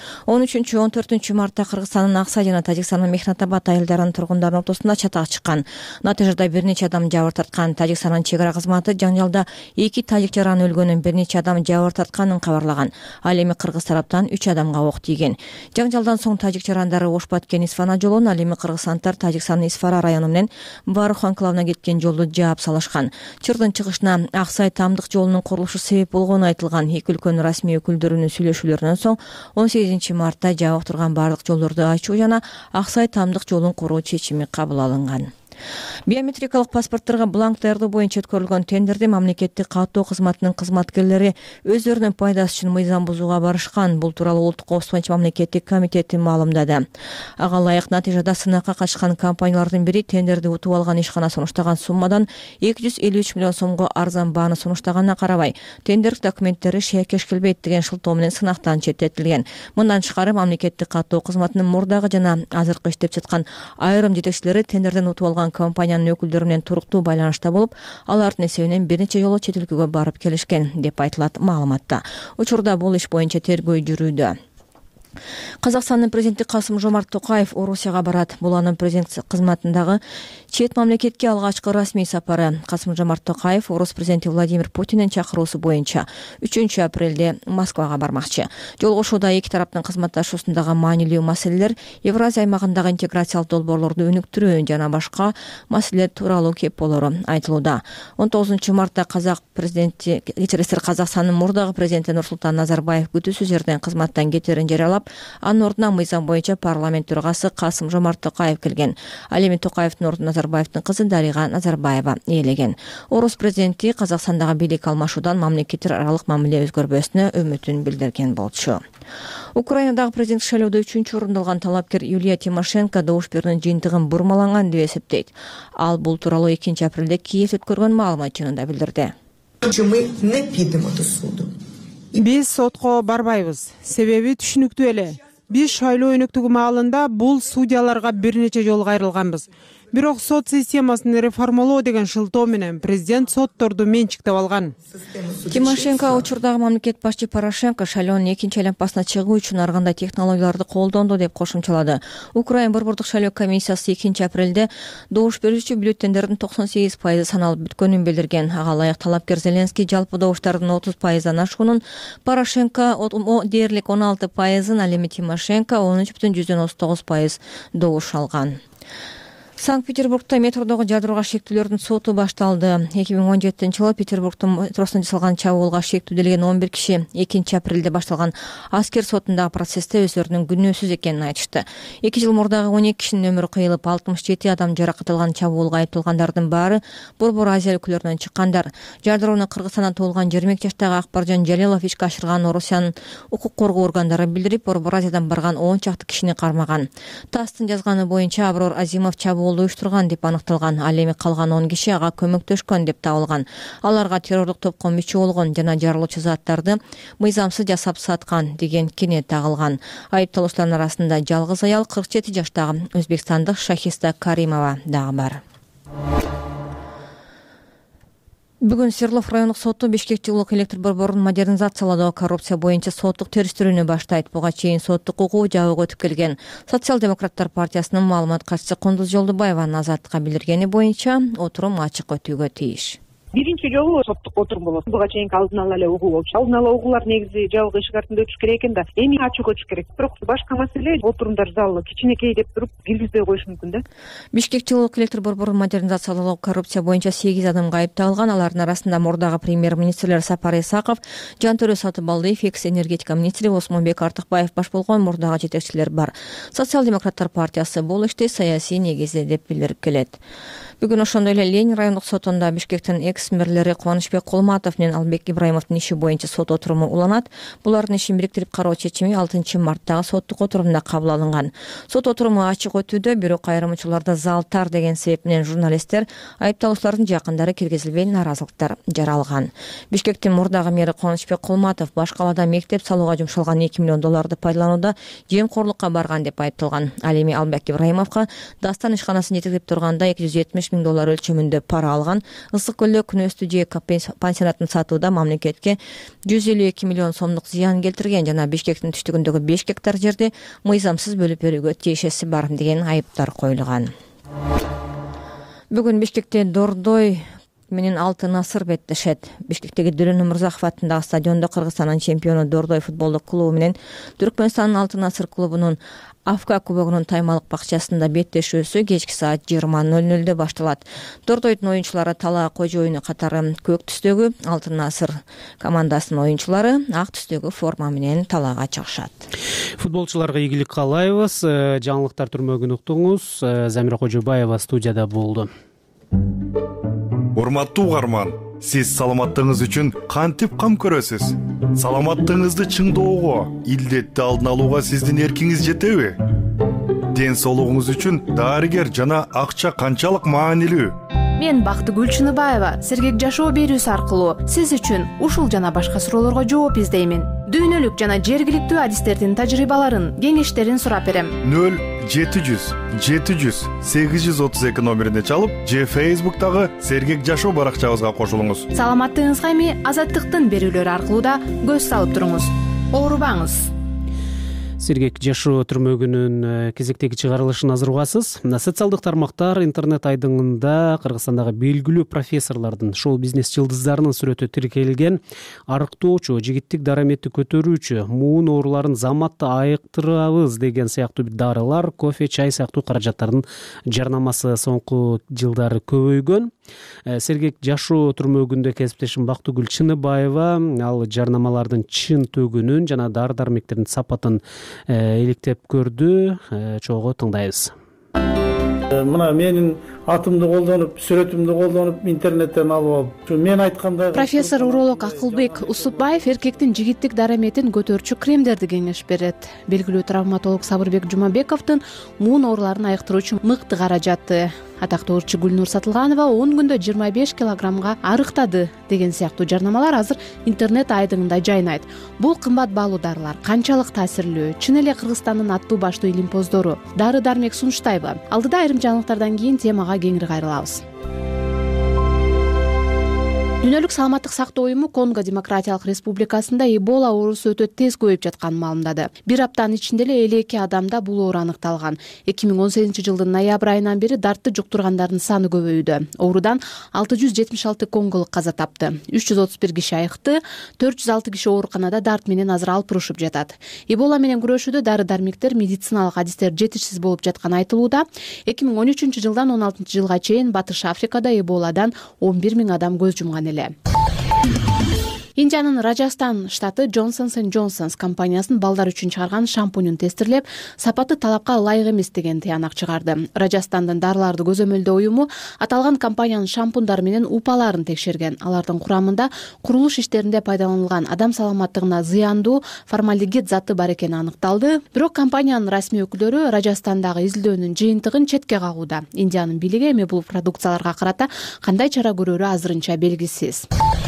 13-14 мартта Кыргызстандын Аксай жана Тажикстандын Мехнатабад айылдарынын тургундарынын ортосунда чатак чыккан. Натыйжада бир нече адам жабыр тарткан. Тажикстандын чек ара кызматы жаңжалда 2 тажик жаран өлгөнүн, бир нече адам жабыр тартканын кабарлаган. Ал эми Кыргыз тараптан 3 адамга ок тийген. Жаңжалдан соң тажик жарандары Ош-Баткен Исфана жолун, ал эми кыргызстанддар Тажикстандын Исфара району менен Барух анклавына кеткен жолду жаап салышкан. Чырдын чыгышына Аксай Тамдык жолунун курулушу себеп болгону айтылган. Эки өлкөнүн расмий өкүлдөрүнүн сүйлөшүүлөрүнөн соң 18 мартта жабык турган бардык жолдорду ачуу жана Аксай Тамдык жолун куруу чечими кабыл алынган. Биометрикалык паспорттарга бланк даярдоо боюнча өткөрүлгөн тендерде мамлекеттик каттоо кызматынын кызматкерлери өздөрүнүн пайдасы үчүн мыйзам бузууга барышкан. Бул тууралуу Улуттук коопсуздук боюнча мамлекеттик комитети маалымдады. Ага ылайык натыйжада сынакка катышкан компаниялардын бири тендерди утуп алган ишкана сунуштаган суммадан 253 миллион сомго арзан бааны сунуштаганына карабай, тендер документтери шейкеш келбейт деген шылтоо менен сынактан четтетилген. Мындан тышкары мамлекеттик каттоо кызматынын мурдагы жана азыркы иштеп жаткан айрым жетекчилери тендерден утуп алган компаниянын өкүлдөрү менен туруктуу байланышта болуп, алардын эсебинен бир нече жолу чет өлкөгө барып келишкен деп айтылат маалыматта. Учурда бул иш боюнча тергөө жүрүүдө. Казакстандын президенти Касым-Жомарт Токаев Орусияга барат. Бул анын президент кызматындагы чет мамлекетке алгачкы расмий сапары. Касым-Жомарт Токаев Орус президенти Владимир Путиндин чакыруусу боюнча 3 апрелде Москвага бармакчы. Жолугушууда эки тараптын кызматташуусундагы маанилүү маселелер, Евразия аймагындагы интеграциялык долбоорлорду өнүктүрүү жана башка маселелер тууралуу кеп болору айтылууда. 19 мартта Казакстандын мурдагы президенти Нурсултан Назарбаев күтүүсүз жерден кызматтан кетерин жарыялап, анын ордуна мыйзам боюнча парламент төрагасы Касым-Жомарт Токаев келген. Ал эми Токаевдин ордун Назарбаевдин кызы Дарига Назарбаева ээлеген. Орус президенти Казакстандагы бийлик алмашуудан мамлекеттер аралык мамиле өзгөрбөсүнө үмүтүн билдирген болчу. Украинадагы президенттик шайлоодо 3-орунду алган талапкер Юлия Тимошенко добуш берүүнүн жыйынтыгын бурмаланган деп эсептейт. Ал бул тууралуу 2 апрелде Киевде өткөргөн маалымат жыйынында билдирди. Биз сотко барбайбыз. Себеби түшүнүктүү эле. Биз шайлоо өнөктүгү маалында бул судьяларга бир нече жолу кайрылганбыз. Бирок сот системасын реформалоо деген шылтоо менен президент сотторду менчиктеп алган. Тимошенко учурдагы мамлекет башчы Порошенко шайлоонун экинчи айланпасына чыгуу үчүн ар кандай технологияларды колдонду деп кошумчалады. Украин Борбордук шайлоо комиссиясы 2 апрелде добуш берүүчү бюллетендердин 98% саналып бүткөнүн билдирген. Ага ылайык талапкер Зеленский жалпы добуштардын 30%дан ашуунун, Порошенко дээрлик 16%, ал эми Тимошенко 13,39% добуш алган. Санкт-Петербургда метродогу жардырууга шектүүлөрдүн соту башталды. 2017-жылы Петербургдун метросуна жасалган чабуулга шектүүлдөлгөн 11 киши 2 апрелде башталган аскер сотундагы процессте өздөрүнүн күнөөсүз экенин айтышты. 2 жыл мурдагы 12 кишинин өмүрү кыйылып, 67 адам жаракат алган чабуулга айыпталгандардын баары Борбор Азия өлкөлөрүнөн чыккандар. Жардырууну Кыргызстандан туулган 20 жаштагы Акбаржан Жалилов ишке ашырган Орусиянын укук коргоо органдары билдирип, Борбор Азиядан барган 10 чакты кишини кармаган. ТАССтын жазганы боюнча Аброр Азимов чабуулду уюштурган деп аныкталган. Ал эми калган 10 киши ага көмөктөшкөн деп табылган. Аларга террорлук топко мүчө болгон жана жарылуучу заттарды мыйзамсыз жасап саткан деген кине тагылган. Айыпталуучулардын арасында жалгыз аял 47 жаштагы өзбекстандык Шахиста Каримова дагы бар. Бүгүн Свердлов райондук соту Бишкек жылуулук электр борборун модернизациялоодо коррупция боюнча соттук териштирүүнү баштайт. Буга чейин соттук укугу жабык өтүп келген. Социал-демократтар партиясынын маалымат катчысы Кундуз Жолдубаеванын Азаттыкка билдиргени боюнча отурум ачык өтүүгө тийиш. Биринчи жолу соттук отурум болот. Буга чейинки алдын ала эле угуу болчу. Алдын ала угуулар негизи жабык эшик артында өтүш керек экен да. Эми ачык өтүш керек. Бирок башка маселе отурумдар залы кичинекей деп туруп киргизбей коюш мүмкүн да. Бишкек жылуулук электр борборун модернизациялоо коррупция боюнча 8 адамга айыпталган. Алардын арасында мурдагы премьер-министрлер Сапар Исаков, Жантөрө Сатыбалдиев, экс-энергетика министри Осмонбек Артыкбаев баш болгон мурдагы жетекчилер бар. Социал-демократтар партиясы бул ишти саясий негизде деп билдирип келет. Бүгүн ошондой эле Ленин райондук сотунда Бишкектин экс-мэрлери Кубанычбек Кулматов менен Албек Ибраимовдун иши боюнча сот отуруму уланат. Булардын ишин бириктирип кароо чечими 6 марттагы соттук отурумда кабыл алынган. Сот отуруму ачык өтүүдө, бирок айрым учурларда зал тар деген себеп менен журналисттер, айыпталуучулардын жакындары киргизилбей наразылыктар жаралган. Бишкектин мурдагы мэри Кубанычбек Кулматов баш калаада мектеп салууга жумшалган 2 миллион долларды пайдаланууда жемкорлукка барган деп айыпталган. Ал эми Албек Ибраимовго Дастан ишканасын жетектеп турганда 270 000 доллар өлчөмүндө пара алган. Ысык көлдө күнөстүү жээк пансионатын сатууда мамлекетке 152 миллион сомдук зыян келтирген жана Бишкектин түштүгүндөгү 5 гектар жерди мыйзамсыз бөлүп берүүгө тиешеси бар деген айыптар коюлган. Бүгүн Бишкекте Дордой менен Алтын Асыр беттешет. Бишкектеги Дөлөн Мырзахов атындагы стадиондо Кыргызстандын чемпиону Дордой футболдук клубу менен Түркмөнстандын Алтын Асыр клубунун Афка кубогунун таймалык бакчасында беттешүүсү кечки саат 20:00 башталат. Дордойдун оюнчулары талаа кожоюну катары көк түстөгү, Алтын Асыр командасынын оюнчулары ак түстөгү форма менен талаага чыгышат. Футболчуларга ийгилик каалайбыз. Жаңылыктар түрмөгүн уктуңуз. Замира Кожобаева студияда болду. Урматтуу угарман, сиз саламаттыгыңыз үчүн кантип кам көрөсүз? Саламаттыгыңызды чыңдоого, илдетти алдын алууга сиздин эркиңиз жетеби? Ден соолугуңуз үчүн дарыгер жана акча канчалык маанилүү? Мен Бактыгүл Чыныбаева сергек жашоо берүүсү аркылуу сиз үчүн ушул жана башка суроолорго жооп издеймин. Дүйнөлүк жана жергиликтүү адистердин тажрыйбаларын, кеңештерин сурап берем. 0-700-832 номерине чалып, же Facebook'тагы сергек жашоо баракчабызга кошулуңуз. Саламаттыгыңызга эми Азаттыктын берүүлөрү аркылуу да көз салып туруңуз. Оорубаңыз. Сергек жашоо түрмөгүнүн кезектеги чыгарылышын азыр угасыз. Социалдык тармактар интернет айдыңында Кыргызстандагы белгилүү профессорлордун, шоу-бизнес жылдыздарынын сүрөтү тиркелген арыктоочу, жигиттик дараметти көтөрүүчү, муун ооруларын заматта айыктырабыз деген сыяктуу дарылар, кофе, чай сыяктуу каражаттардын жарнамасы соңку жылдары көбөйгөн. Сергек жашоо түрмөгүндө кесиптешим Бактыгүл Чыныбаева ал жарнамалардын чын төгүнүн жана дары-дармектердин сапатын иликтеп көрдү. Чогуу тыңдайбыз. Мына менин атымды колдонуп, сүрөтүмдү колдонуп, интернеттен алып алып, мен айткандай профессор уролог Акылбек Усупбаев эркектин жигиттик дараметин көтөрчү кремдерди кеңеш берет. Белгилүү травматолог Сабырбек Жумабековдун муун ооруларын айыктыруучу мыкты каражаты. Атактуу ырчы Гүлнур Сатылганова 10 күндө 25 килограммга арыктады деген сыяктуу жарнамалар азыр интернет айдыңында жайнайт. Бул кымбат баалуу дарылар канчалык таасирлүү? Чын эле Кыргызстандын аттуу баштуу илимпоздору дары-дармек сунуштайбы? Алдыда айрым жаңылыктардан кийин темага кеңири кайрылабыз. Дүйнөлүк саламаттык сактоо уюму Конго Демократиялык Республикасында Эбола оорусу өтө тез көбөйүп жатканын маалымдады. Бир аптанын ичинде эле 52 адамда бул оору аныкталган. 2018 жылдын ноябрь айынан бери дартты жуктургандардын саны көбөйүүдө. Оорудан 676 конголук каза тапты. 331 киши айыкты, 406 киши ооруканада дарт менен азыр алпырышып жатат. Эбола менен күрөшүүдө дары-дармектер, медициналык адистер жетишсиз болуп жатканы айтылууда. 2013 жылдан 16 жылга чейин Батыш Африкада Эболадан 11 000 адам көз жумган эле. Индиянын Раджастан штаты Johnsons & Johnsons компаниясынын балдар үчүн чыгарган шампунун тестирлеп, сапаты талапка ылайык эмес деген тыянак чыгарды. Раджастандын дарыларды көзөмөлдөө уюму аталган компаниянын шампундары менен упаларын текшерген. Алардын курамында курулуш иштеринде пайдаланылган адам саламаттыгына зыяндуу формальдегид заты бар экени аныкталды. Бирок компаниянын расмий өкүлдөрү Раджастандагы изилдөөнүн жыйынтыгын четке кагууда. Индиянын бийлиги эми бул продукцияларга карата кандай чара көрөрү азырынча белгисиз.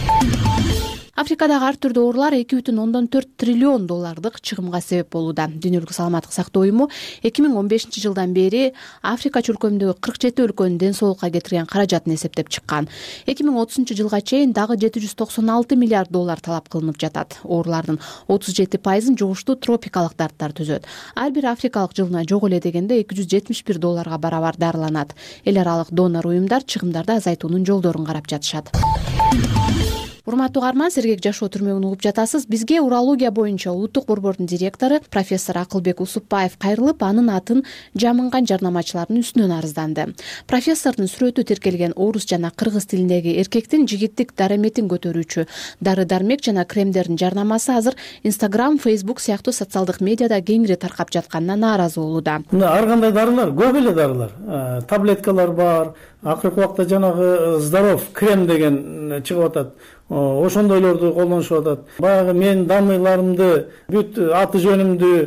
Африкадагы ар түрдүү оорулар 2,4 триллион доллардык чыгымга себеп болууда. Дүйнөлүк саламаттык сактоо уюму 2015 жылдан бери Африка чөлкөмүндөгү 47 өлкөнүн ден соолукка кетирген каражатын эсептеп чыккан. 2030 жылга чейин дагы 796 миллиард доллар талап кылынып жатат. Оорулардын 37%ын жугуштуу тропикалык дарттар түзөт. Ар бир африкалык жылына жок эле дегенде 271 долларга барабар дарыланат. Эл аралык донор уюмдар чыгымдарды азайтуунун жолдорун карап жатышат. Урматтуу угарман, Сергек жашоо түрмөгүн угуп жатасыз. Бизге урология боюнча улуттук борбордун директору профессор Акылбек Усупбаев кайрылып, анын атын жамынган жарнамачылардын үстүнөн арызданды. Профессордун сүрөтү тиркелген орус жана кыргыз тилиндеги эркектин жигиттик дараметин көтөрүүчү дары-дармек жана кремдердин жарнамасы азыр Instagram, Facebook сыяктуу социалдык медиада кеңири таркап жатканына нааразы болууда. Ар кандай дарылар, көп эле дарылар, таблеткалар бар, акыркы убакта жанагы здоров крем деген чыгып атат. Ошондойлорду колдонушуп атат. Баягы мен данныйларымды, бүт аты жөнүмдү,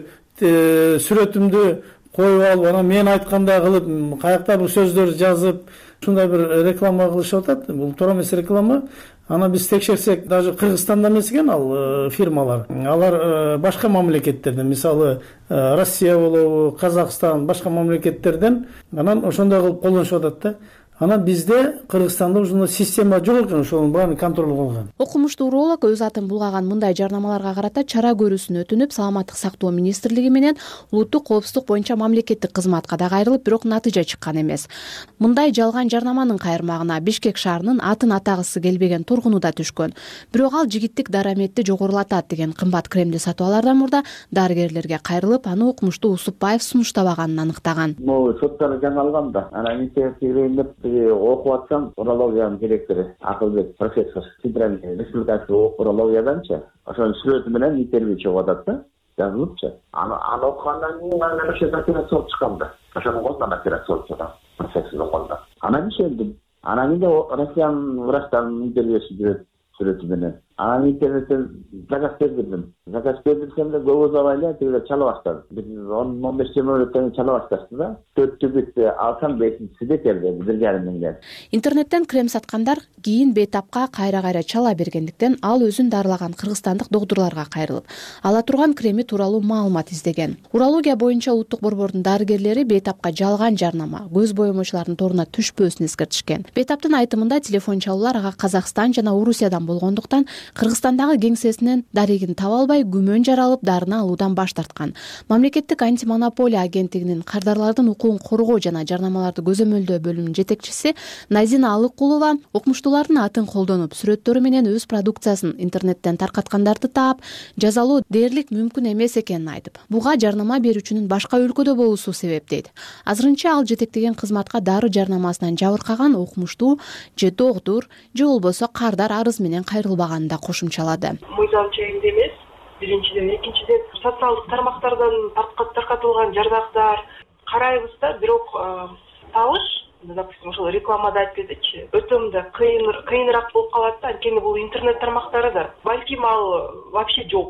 сүрөтүмдү коюп алып, анан мен айткандай кылып, каякта бул сөздөрдү жазып, ушундай бир реклама кылышып атат. Бул туура эмес реклама. Аны биз текшерсек, даже Кыргызстанда эмес экен ал фирмалар. Алар башка мамлекеттерден, мисалы Россия болобу, Казакстан, башка мамлекеттерден анан ошондой кылып колдонушуп атат да. Анан бизде Кыргызстанда ушундай система жок экен, ошонун баарын контроль кылган. Окумуштуу уролог өз атын булгаган мындай жарнамаларга карата чара көрүүсүн өтүнүп, Саламаттык сактоо министрлиги менен улуттук коопсуздук боюнча мамлекеттик кызматка да кайрылып, бирок натыйжа чыккан эмес. Мындай жалган жарнаманын кайырмагына Бишкек шаарынын атын атагысы келбеген тургуну да түшкөн. Бирок ал жигиттик дараметти жогорулатат деген кымбат кремди сатып алаардан мурда дарыгерлерге кайрылып, аны Окумуштуу Усупбаев сунуштабаганын аныктаган. Могу соттор жаңалган да. Анан интернет окуп атсам, урологиянын директору Акылбек профессор Центральный республикалык урологияданчы ошонун сүрөтү менен интервью чыгып атат да, жазылыпчы. Аны окугандан кийин анан операция болуп чыккан да. Ошонун колунан операция болуп чыккан профессордун колунан. Анан ишендим. Анан кийин Россиянын врачтарынын интервьюсу жүрөт сүрөтү менен. Анан интернеттен заказ бердим. Заказ бердирсем да көп узабай эле тигилер чала баштады. 10-15 мүнөттөн чала башташты да. 4 түбүттү алсам 5-сиде келди, 1,5 миңден. Интернеттен крем саткандар кийин бейтапка кайра чала бергендиктен ал өзүн дарылаган кыргызстандык доктурларга кайрылып, ала турган креми тууралуу маалымат издеген. Урология боюнча улуттук борбордун дарыгерлери бейтапка жалган жарнама, көз боемочулардын торуна түшпөсүн эскертишкен. Бейтаптын айтымында телефон чалуулар ага Казакстан жана Орусиядан болгондуктан Кыргызстандагы кеңсесинен дарегин таба албай күмөн жаралып дарыны алуудан баш тарткан. Мамлекеттик антимонополия агенттигинин кардарлардын укугун коргоо жана жарнамаларды көзөмөлдөө бөлүмүнүн жетекчиси Назина Алыкулова окумуштуулардын атын колдонуп, сүрөттөрү менен өз продукциясын интернеттен таркаткандарды таап, жазалоо дээрлик мүмкүн эмес экенин айтып, буга жарнама берүүчүнүн башка өлкөдө болуусу себеп дейт. Азырынча ал жетектеген кызматка дары жарнамасынан жабыркаган окумуштуу же доктур же болбосо кардар арыз менен кайрылбаганын да кошумчалады. Мыйзам чегинде эмес, биринчиден, экинчиден социалдык тармактардан таркатылган жарнактар карайбыз да, бирок табыш, допустим, ошол рекламада айтып кетечи, өтө мындай кыйыныраак болуп калат да, анткени бул интернет тармактары да. Балким ал вообще жок.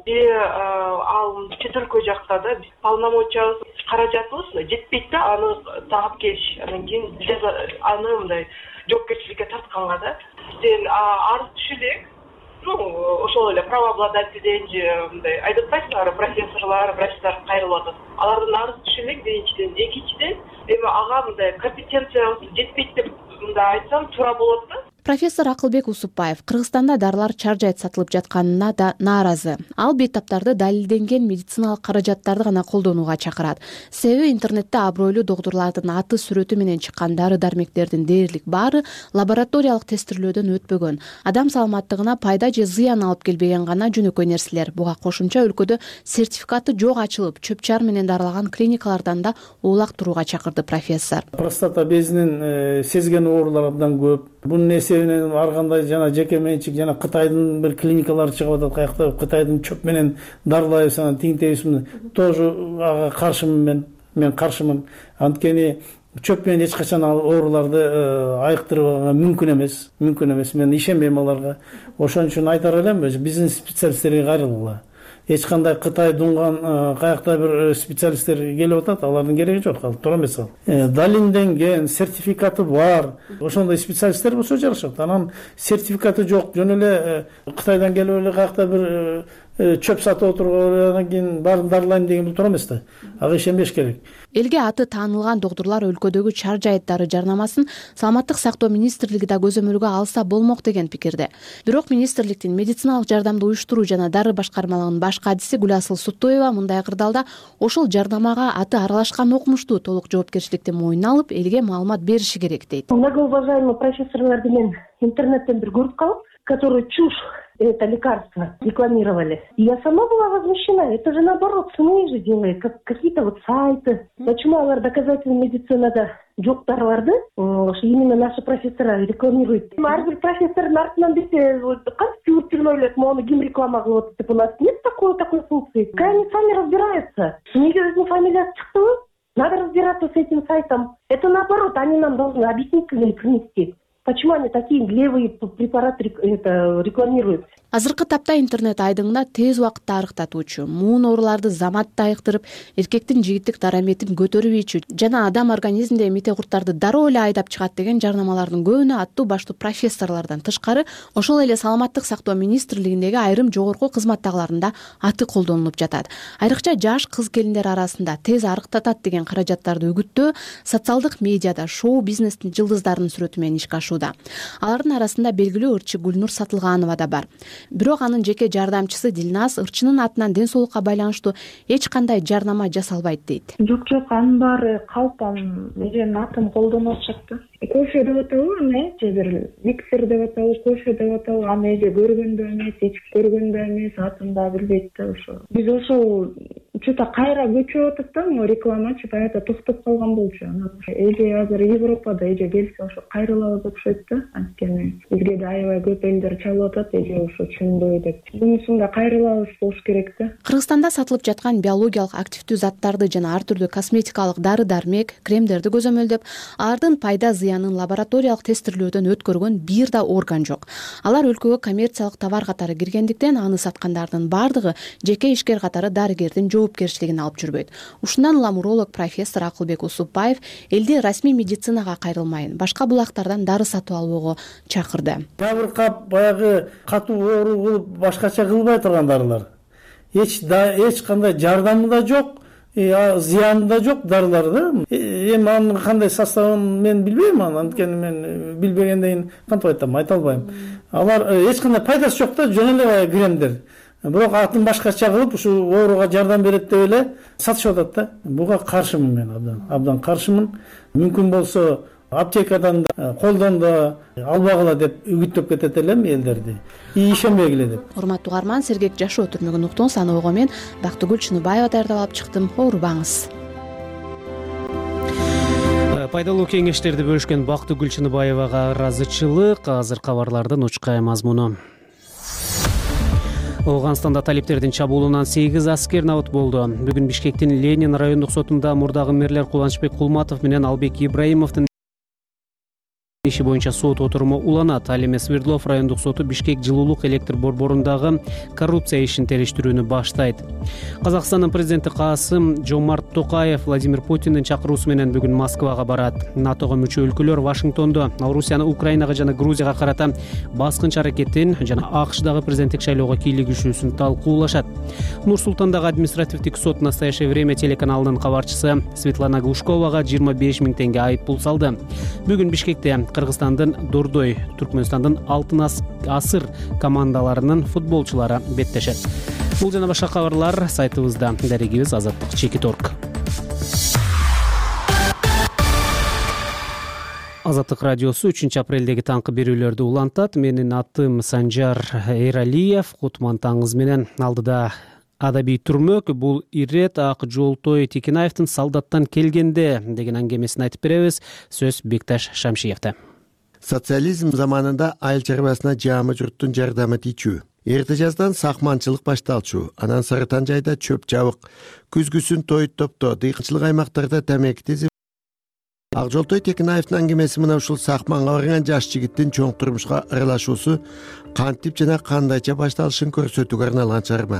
Ал чет өлкө жакта да, полномочиябыз, каражатыбыз жетпейт да, аны таап келиш, анан кийин аны мындай жоопкерчиликке тартканга да. Сен арыз түшү элек, ошол эле правообладательден же мындай айтып атпайсыңарбы, профессорлор, врачтар кайрылып атат. Алардан арыз түшү элек биринчиден, экинчиден эми ага мындай компетенциябыз жетпейт деп мындай айтсам туура болот да. профессор Акылбек Усупбаев Кыргызстанда дарылар чаржайт сатылып жатканына да нааразы. Ал бейтаптарды далилденген медициналык каражаттарды гана колдонууга чакырат. Себеби интернетте абройлуу доктурлардын аты сүрөтү менен чыккан дары дармектердин дээрлик баары лабораториялык тестирлөөдөн өтпөгөн. Адам саламаттыгына пайда же зыян алып келбеген гана жөнөкөй нерселер. Буга кошумча өлкөдө сертификаты жок ачылып, чөп чаар менен дарылаган клиникалардан да улак турууга чакырды профессор. Простата безинин сезген оорулар абдан көп. Бунун эсебинен ар кандай жана жеке менчик жана Кытайдын бир клиникалары чыгып атат. Каякта Кытайдын чөп менен дарылайбыз, анан тиңтебизби. Тоже ага каршымын мен каршымын. Анткени чөп менен эч качан ал ооруларды айыктырууга мүмкүн эмес. Мен ишенбейм аларга. Ошон үчүн айтар элем, биздин специалисттерге кайрылгыла. Эч кандай Кытай дунган каякта бир специалисттер келип атат, алардын кереги жок, ал туура эмес ал. Далилденген, сертификаты бар. Ошондой специалисттер болсо жарашат. Анан сертификаты жок, жөн эле Кытайдан келип эле каякта бир чөп сатып отургандан кийин баарын дарылайм деген бул туура эмес да. Ага ишенбеш керек. Элге аты таанылган доктурлар өлкөдөгү чаржайыт дары жарнамасын Саламаттык сактоо министрлиги да көзөмөлгө алса болмок деген пикирде. Бирок министрликтин медициналык жардамды уюштуруу жана дары башкармалыгынын баш кадиси Гүласыл Суттоева мындай кырдаалда ошол жардамага аты аралашкан окумуштуу толук жоопкерчиликти мойнуна алып, элге маалымат бериши керек дейт. Многоуважаемый профессорлорду мен интернеттен бир көрүп калып, которые чушь это лекарство рекламировали. И я сама была возмущена. Это же наоборот, СМИ же делает, какие-то вот сайты. Почему алар доказательная медицинада жок дарыларды именно наши профессора рекламируют? Ар бир профессордун артынан бирсе кантип жүгүртүрүп ойлойт, могуну ким реклама кылып атат деп. У нас нет такой функции. Пускай они сами разбираются. Неге өзүнүн фамилиясы чыктыбы? Надо разбираться с этим сайтом. Это наоборот, они нам должны объяснительные принести. Почему они такие левые препараты рекламируют? Азыркы тапта интернет айдыңына тез убакытта арыктатуучу, муун ооруларды заматта айыктырып, эркектин жигиттик дараметин көтөрбөйчү жана адам организминдеги мите курттарды дароо эле айдап чыгат деген жарнамалардын көбүнө аттуу баштуу профессорлордон тышкары, ошол эле Саламаттык сактоо министрлигиндеги айрым жогорку кызматтагыларында аты колдонулуп жатат. Айрыкча жаш кыз-келиндер арасында тез арыктатат деген каражаттарды үгүттөө социалдык медиада шоу-бизнестин жылдыздарынын сүрөтү менен ишке ашууда. Алардын арасында белгилүү ырчы Гүлнур Сатылганова да бар. Бирок анын жеке жардамчысы Дилназ ырчынын атынан ден соолукка байланыштуу эч кандай жарнама жасалбайт дейт. Жок, анын баары калпам, менин атым колдонуп атышат да. Кофе деп атабы, же бир миксер деп атабы, кофе деп атабы, аны эже көргөндө эмес, ичип көргөндө эмес, атын да билбейт да ошо. Биз ошол чөтө кайра көчүп атат да, могу рекламачы баягы токтоп калган болчу. Эже азыр Европада эже келсе ошо кайрылабыз окшойт да, анткени бизге да аябай көп элдер чалып атат, эже ошо чындоо деп. Бунусунда кайрылабыз болуш керек да. Кыргызстанда сатылып жаткан биологиялык активдүү заттарды жана ар түрдүү косметикалык дары-дармек, кремдерди көзөмөлдөп, алардын пайда зыянын лабораториялык тестирлөөдөн өткөргөн бир да орган жок. Алар өлкөгө коммерциялык товар катары киргендиктен аны саткандардын бардыгы жеке ишкер катары дарыгердин жоопкерчилигин алып жүрбөйт. Ушундан улам уролог профессор Акылбек Усупбаев элди расмий медицинага кайрылмайын, башка булактардан дары сатып алууга чакырды. Жабыр кап баягы катуу оору кылып башкача кылбай турган дарылар. Эч кандай жардамы да жок, зыяны да жок дарыларды. Эми анын кандай составын мен билбейм, анткени мен билбегенден кантип айтам, айта албайм. Алар эч кандай пайдасы жок да, жөн эле кремдер. Бирок атын башкача кылып ушу ооруга жардам берет деп эле сатышып атат да. Буга каршымын мен, абдан каршымын. Мүмкүн болсо аптекадан да колдондо албагыла деп үгүттөп кетет элем элдерди. Ишенбегиле деп. Урматтуу угарман, сергек жашоо түрмөгүн уктуңуз, аны ого мен Бактыгүл Чыныбаева даярдап чыктым. Оорубаңыз. Пайдалуу кеңештерди бөлүшкөн Бактыгүл Чыныбаевага ыраазычылык. Азыр кабарлардын учкай мазмуну. Ооганстанда талиптердин чабуулунан 8 аскер набыт болду. Бүгүн Бишкектин Ленин райондук сотунда мурдагы мэрлер Кубанычбек Кулматов менен Албек Ибраимовдун иши боюнча сот отуруму уланат. Ал эми Свердлов райондук соту Бишкек жылуулук электр борборундагы коррупция ишин териштирүүнү баштайт. Казакстандын президенти Касым-Жомарт Токаев Владимир Путиндин чакыруусу менен бүгүн Москвага барат. НАТОго мүчө өлкөлөр Вашингтондо Орусияны Украинага жана Грузияга карата баскынч аракетин жана АКШдагы президенттик шайлоого кийлигишүүсүн талкуулашат. Нур-Султандагы административдик сот «Настоящее время» телеканалынын кабарчысы Светлана Глушковага 25 000 тенге айып пул салды. Бүгүн Бишкекте Кыргызстандын Дурдой, Түркмөнстандын Алтын Асыр командаларынын футболчулары беттешет. Бул жана башка кабарлар сайтыбызда. Дарегибиз Азаттык Чекит.орг. Азаттык радиосу 3 апрелдеги таңкы берүүлөрдү улантат. Менин атым Санжар Эралиев. Кутман таңыңыз менен. Алдыда адабий түрмөк. Бул ирет Ак Жолтой Текенаевдин солдаттан келгенде деген аңгемесин айтып беребиз. Сөз Бекташ Шамшиевде. Социализм заманында айыл чарбасына жаамы журттун жардамы тийчү. Эрте жаздан сакманчылык башталчу. Анан Сарытан жайда чөп жабык, күзгүсүн той топто, дыйканчылык аймактарда тамеки тизип. Ак Жолтой Текенаевдин аңгемеси мына ушул сакманга барган жаш жигиттин чоң турмушка аралашуусу кантип жана кандайча башталышын көрсөтүүгө арналган чыгарма.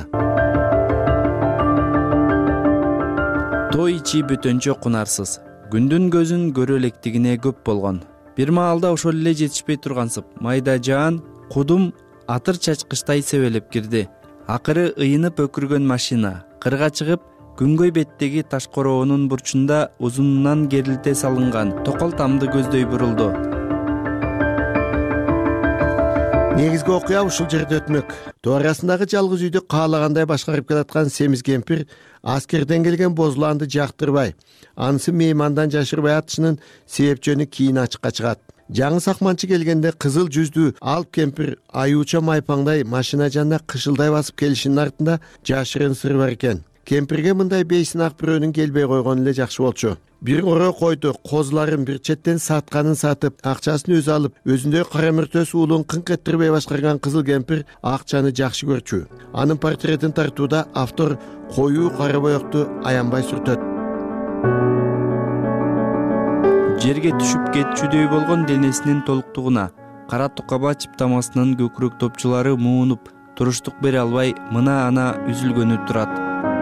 Той ичи бөтөнчө кунарсыз. Күндүн көзүн көрө электигине көп болгон. Бир маалда ошол эле жетишпей тургансып, майда жаан кудум атыр чачкычтай себелеп кирди. Акыры ыйынып өкүргөн машина кырга чыгып, күнгөй беттеги таш короонун бурчунда узунунан керилте салынган токол тамды көздөй бурулду. Негизги окуя ушул жерде өтмөк. Тоо арасындагы жалгыз үйдү каалагандай башкарып келаткан семиз кемпир аскерден келген бозуланды жактырбай, анысы меймандан жашырбай атышынын себепчөнү кийин ачыкка чыгат. Жаңы сакманчы келгенде кызыл жүздүү алып кемпир аюуча майпаңдай машина жанына кышылдай басып келишинин артында жашырын сыр бар экен. Кемпирге мындай бейсинак бирөөнүн келбей койгону эле жакшы болчу. Бир оро койду, козуларын бир четтен сатканын сатып, акчасын өзү алып, өзүндөй кара мөртөс уулун кыңк эттирбей башкарган кызыл кемпир акчаны жакшы көрчү. Анын портретин тартууда автор коюу кара боекту аянбай сүртөт. Жерге түшүп кетчүдөй болгон денесинин толуктугуна кара тукаба чыптамасынын көкүрөк топчулары муунуп, туруштук бере албай мына-ана үзүлгөнү турат.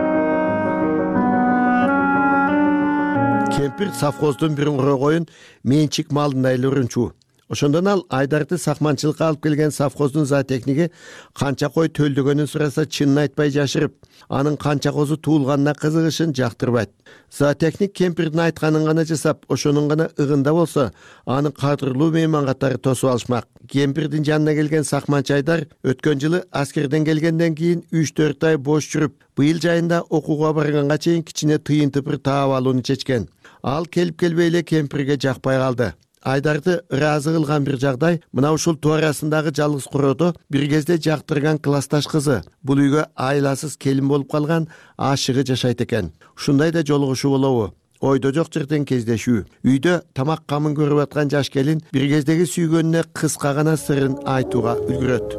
Кемпир совхоздун бир коюн менчик малындай эле урунчу. Ошондон ал Айдарды сакманчылыкка алып келген совхоздун зоотехниги канча кой төлдөгөнүн сураса чынын айтпай жашырып, анын канча козу туулганына кызыгышын жактырбайт. Зоотехник кемпирдин айтканын гана жасап, ошонун гана ыгында болсо, аны кадырлуу мейман катары тосуп алышмак. Кемпирдин жанына келген сакманчы Айдар өткөн жылы аскерден келгенден кийин 3-4 ай бош жүрүп, быйыл жайында окууга барганга чейин кичине тыйын тыпыр таап алууну чечкен. Ал келип келбей эле кемпирге жакпай калды. Айдарды ыраазы кылган бир жагдай мына ушул тоо арасындагы жалгыз короодо бир кезде жактырган классташ кызы, бул үйгө айласыз келин болуп калган ашыгы жашайт экен. Ушундай да жолугушуу болобу? Ойдо жок жерден кездешүү. Үйдө тамак камын көрүп аткан жаш келин бир кездеги сүйгөнүнө кыска гана сырын айтууга үлгүрөт.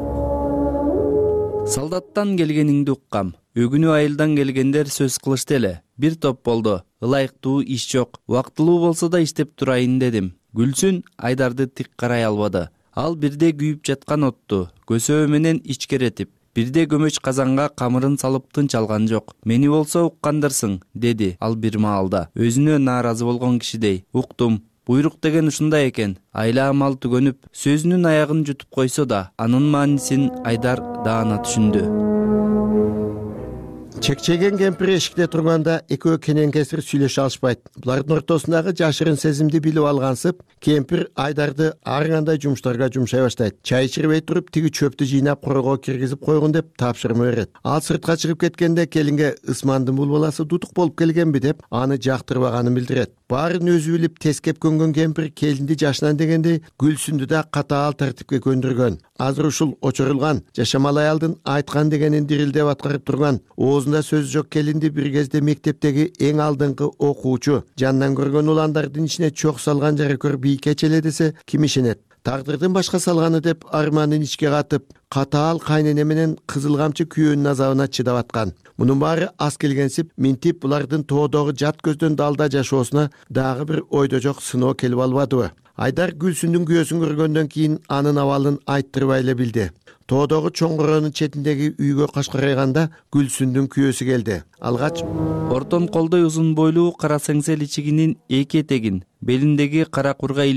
Солдаттан келгениңди уккам. Өгүнү айылдан келгендер сөз кылышты эле. Бир топ болду. Ылайыктуу иш жок. Убактылуу болсо да иштеп турайын дедим. Гүлсүн Айдарды тик карай албады. Ал бирде күйүп жаткан отту көсөө менен ичкеретип, бирде көмөч казанга камырын салып тынч алган жок. Мени болсо уккандырсың, деди ал бир маалда. Өзүнө нааразы болгон кишидей. Уктум. Буйрук деген ушундай экен. Айла амал түгөнүп, сөзүнүн аягын жутуп койсо да, анын маанисин Айдар даана түшүндү. Чекчеген кемпир эшикте турганда экөө кенен кесир сүйлөшө алышпайт. Булардын ортосундагы жашырын сезимди билип алгансып, кемпир Айдарды ар кандай жумуштарга жумшай баштайт. Чай ичирбей туруп, тиги чөптү жыйнап корого киргизип койгун деп тапшырма берет. Ал сыртка чыгып кеткенде келинге Ысмандын бул баласы дутук болуп келгенби деп аны жактырбаганын билдирет. Баарын өзү билип тескеп көнгөн кемпир келинди жашынан дегендей Гүлсүндү да катаал тартипке көндүргөн. Азыр ушул очорулган, жашамал аялдын айткан дегенин дирилдеп аткарып турган, оозунда сөз жок келинди бир кезде мектептеги эң алдыңкы окуучу, жанынан көргөн уландардын ичине чок салган жарыкөр бийке челе десе ким ишенет? Тагдырдын башка салганы деп арманын ичке катып, катаал кайнене менен кызыл камчы күйөөнүн азабына чыдап аткан. Мунун баары аз келгенсип, минтип булардын тоодогу жат көздөн далда жашоосуна дагы бир ойдо жок сыноо келип албадыбы? Айдар Гүлсүндүн күйөөсүн көргөндөн кийин анын абалын айттырбай эле билди. Тоодогу чоң короонун четиндеги үйгө кашкарайганда Гүлсүндүн күйөөсү келди. Алгач ортон колдой узун бойлуу кара сеңсел ичигинин эки этегин, белиндеги кара курга илген,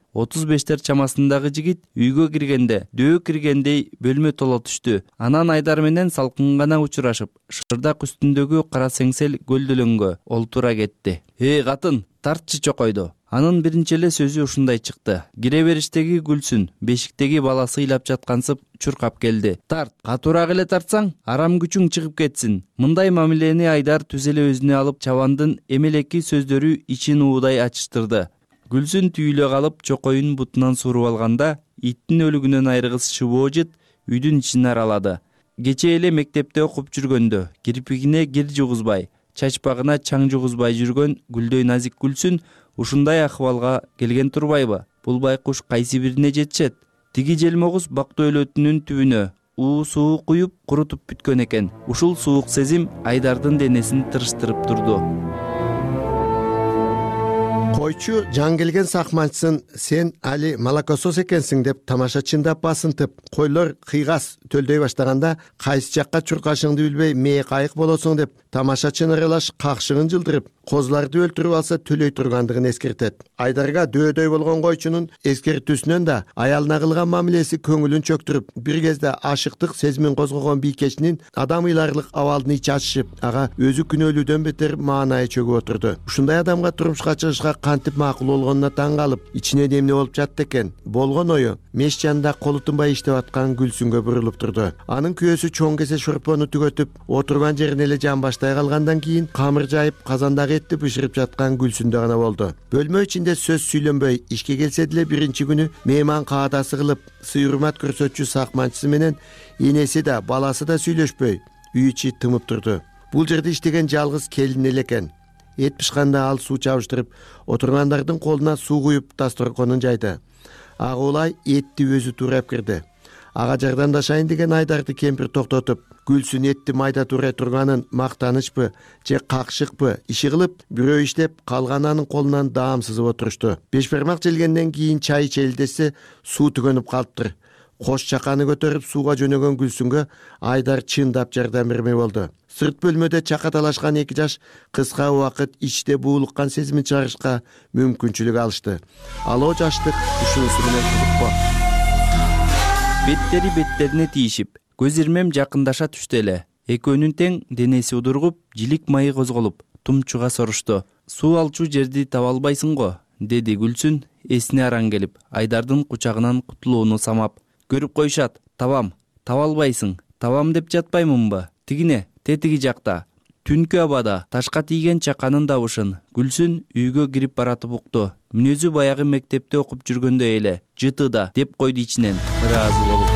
35 чамасындагы жигит үйгө киргенде дөө киргендей бөлмө толо түштү. Анан Айдар менен салкын гана учурашып, шырдак үстүндөгү кара сеңсел көлдөлөнгө олтура кетти. Катын, тартчы чокойду. Анын биринчи эле сөзү ушундай чыкты. Кире бериштеги Гүлсүн бешиктеги баласы ыйлап жаткансып чуркап келди. Тарт, катуураак эле тартсаң, арам күчүң чыгып кетсин. Мындай мамилени Айдар түз эле өзүнө алып, чабандын эмелеки сөздөрү ичин уудай ачыштырды. Гүлсүн түйүлө калып, чокоюн бутунан суруп алганда, иттин өлүгүнөн айрыгыс шыбоо жыт үйдүн ичин аралады. Кече эле мектепте окуп жүргөндө, кирпигине кир жугузбай, чачпагына чаң жугузбай жүргөн гүлдөй назик Гүлсүн ушундай акыбалга келген турбайбы? Бул байкуш кайсы бирине жетишет? Тиги желмогуз бактоо өлөтүнүн түбүнө суу куюп курутуп бүткөн экен. Ушул суук сезим Айдардын денесин тырыштырып турду. Койчу жан келген сакманчысын сен али молокосос экенсиң деп тамашачындап басынтып, койлор кыйгас төлдөй баштаганда кайсы жакка чуркашыңды билбей мээ кайык болосуң деп тамашачын ырылаш какшыгын жылдырып, козуларды өлтүрүп алса төлөй тургандыгын эскертет. Айдарга дөөдөй болгон койчунун эскертүүсүнөн да аялына кылган мамилеси көңүлүн чөктүрүп, бир кезде ашыктык сезимин козгогон бийкечинин адам ыйларлык абалын ичи ачышып, ага өзү күнөөлүүдөн бетер маанайы чөгүп отурду. Ушундай адамга турмушка чыгышка кантип макул болгонуна таң калып, ичинен эмне болуп жатты экен? Болгон ою меш жанында колу тынбай иштеп аткан Гүлсүнгө бурулуп турду. Анын күйөөсү чоң кесе шорпону түгөтүп, отурган жерине эле жамбаштай калгандан кийин камыр жайып, казандагы этти бышырып жаткан Гүлсүндө гана болду. Бөлмө ичинде сөз сүйлөнбөй ишке келсе деле биринчи күнү мейман каадасы кылып, сый урмат көрсөтчү сакманчысы менен энеси да, баласы да сүйлөшпөй, үй ичи тымып турду. Бул жерде иштеген жалгыз келин эле экен. Эт пышканда ал суу чабыштырып, отургандардын колуна суу куюп дасторконун жайды. Агуулай этти өзү туурап кирди. Ага жардамдашайын деген Айдарды кемпир токтотуп, Гүлсүн этти майда туурай турганын мактанычпы же какшыкпы иши кылып, бирөө иштеп, калган анын колунан даам сызып отурушту. Беш бармак желгенден кийин чай ичели десе, суу түгөнүп калыптыр. Кош чаканы көтөрүп сууга жөнөгөн Гүлсүнгө Айдар чындап жардам бермей болду. Сырт бөлмөдө чакаталашкан эки жаш кыска убакыт ичте буулуккан сезимин чыгарышка мүмкүнчүлүк алышты. Ал о жаштык ушунусу менен кызыкпа. Беттери беттерине тийишип, көз ирмем жакындаша түштү эле. Экөөнүн тең денеси удургуп, жилик майы козголуп, тумчуга сорушту. Суу алчу жерди таба албайсың го, деди Гүлсүн эсине араң келип, Айдардын кучагынан кутулууну самап. Көрүп коюшат, табам, таба албайсың, табам деп жатпаймынбы? Тигине, тетиги жакта. Түнкү абада ташка тийген чаканын добушун Гүлсүн үйгө кирип баратып укту. Мүнөзү баягы мектепте окуп жүргөндөй эле, жытыда, деп койду ичинен, ыраазы болуп.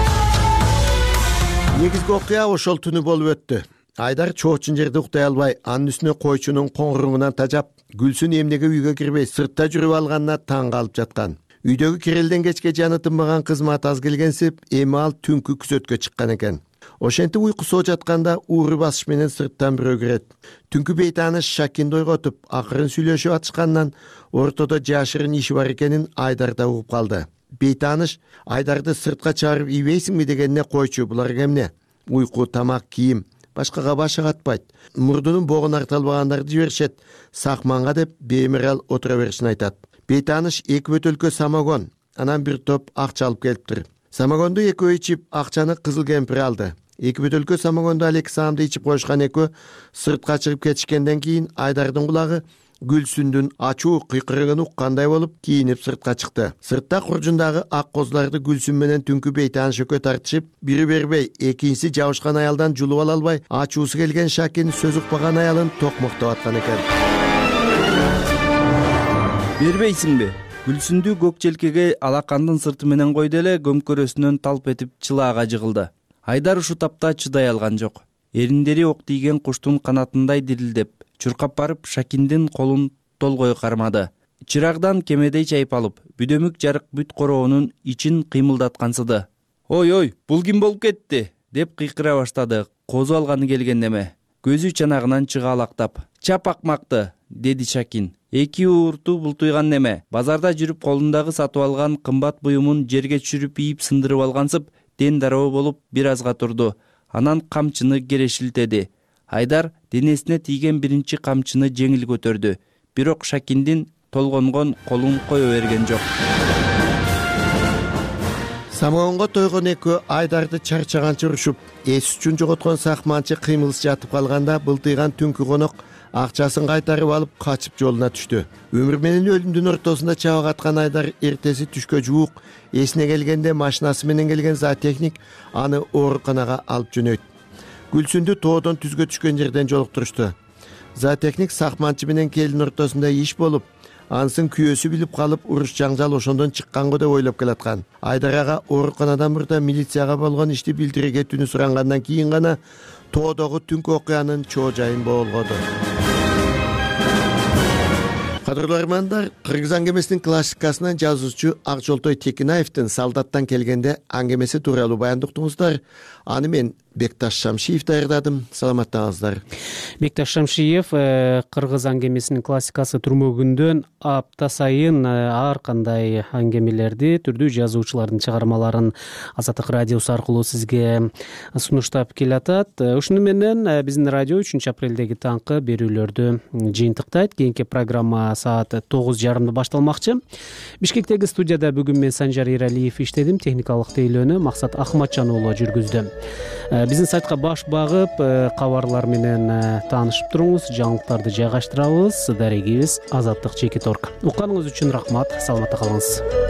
Негизги окуя ошол түнү болуп өттү. Айдар чоочун жерде уктай албай, анын үстүнө койчунун коңуруңунан тажап, Гүлсүн эмнеге үйгө кирбей сыртта жүрүп алганына таң калып жаткан. Үйдөгү кирелден кечке жаны тынбаган кызмат аз келгенсип, эми ал түнкү күзөткө чыккан экен. Ошентип уйкусу жатканда ууру басыш менен сырттан бирөө кирет. Түнкү бейтааныш Шакинди ойготуп, акырын сүйлөшүп атышкандан ортодо жашырын иши бар экенин Айдар да угуп калды. Бейтааныш Айдарды сыртка чыгарып ийбейсиңби дегенине койчу, булар эмне? Уйку, тамак, кийим, башкага башы катпайт. Мурдунун богун арталбагандарды жиберишет, сакманга деп беймирал отура беришин айтат. Бейтааныш эки бөтөлкө самогон, анан бир топ акча алып келиптир. Самогонду экөө ичип, акчаны кызыл кемпир алды. Эки бөтөлкө самогонду ал эки саамды ичип коюшкан экөө сыртка чыгып кетишкенден кийин Айдардын кулагы Гүлсүндүн ачуу кыйкырыгын уккандай болуп, кийинип сыртка чыкты. Сыртта куржундагы ак козуларды Гүлсүн менен түнкү бейтааныш экөө тартышып, бири бербей, экинчиси жабышкан аялдан жулуп ала албай, ачуусу келген Шакин сөз укпаган аялын токмоктоп аткан экен. Бербейсиңби? Гүлсүндү көк желкеге алакандын сырты менен койду эле көмкөрөсүнөн талп этип чылаага жыгылды. Айдар ушу тапта чыдай алган жок. Эриндери ок тийген куштун канатындай дирилдеп, чуркап барып Шакиндин колун толгой кармады. Чырагдан кемедей чайып алып, бүдөмүк жарык бүт короонун ичин кыймылдаткансыды. Ой, бул ким болуп кетти? Деп кыйкыра баштады. Козу алганы келген неме. Көзү чанагынан чыга алактап. Чап акмакты, деди Шакин. Эки уурту бултуйган неме. Базарда жүрүп колундагы сатып алган кымбат буюмун жерге чүрүп ийип сындырып алгансып, ден дароо болуп бир азга турду. Анан камчыны керешилтеди. Айдар денесине тийген биринчи камчыны жеңил көтөрдү. Бирок Шакиндин толгонгон колун кое берген жок. Самоонго тойгон экөө Айдарды чарчаганча урушуп, эс үчүн жоготкон сакманчы кыймылсыз жатып калганда былтыйган түнкү конок акчасын кайтарып алып качып жолуна түштү. Өмүр менен өлүмдүн ортосунда чабак аткан Айдар эртеси түшкө жуук эсине келгенде машинасы менен келген зоотехник аны ооруканага алып жөнөйт. Гүлсүндү тоодон түзгө түшкөн жерден жолуктурушту. Зоотехник сакманчы менен келин ортосунда иш болуп, ансын күйөөсү билип калып, уруш жаңжал ошондон чыкканго деп ойлоп келаткан. Айдар ага ооруканадан мурда милицияга болгон ишти билдирге түнү сурангандан кийин гана тоодогу түнкү окуянын чоо жайын болгоду. Кадырлуу армандар, Кыргыз аңгемесинин классикасынан жазуучу Акжолтой Текинаевдин Солдаттан келгенде аңгемеси тууралуу баяндыктыңыздар. Аны мен Бекташ Шамшиев даярдадым. Саламаттаңыздар. Бекташ Шамшиев Кыргыз аңгемесинин классикасы түрмөгүндөн апта сайын ар кандай аңгемелерди түрдүү жазуучулардын чыгармаларын Азаттык радиосу аркылуу сизге сунуштап келатат. Ушуну менен биздин радио 3 апрелдеги таңкы берүүлөрдү жыйынтыктайт. Кийинки программа саат 9:30 башталмакчы. Бишкектеги студияда бүгүн мен Санжар Иралиев иштедим. Техникалык тейлөөнү Максат Ахматжан уулу жүргүздү. Биздин сайтка баш багып, кабарлар менен таанышып туруңуз, жаңылыктарды жайгаштырабыз. Дарегибиз Азаттык.org. Укканыңыз үчүн рахмат. Саламатта калыңыз.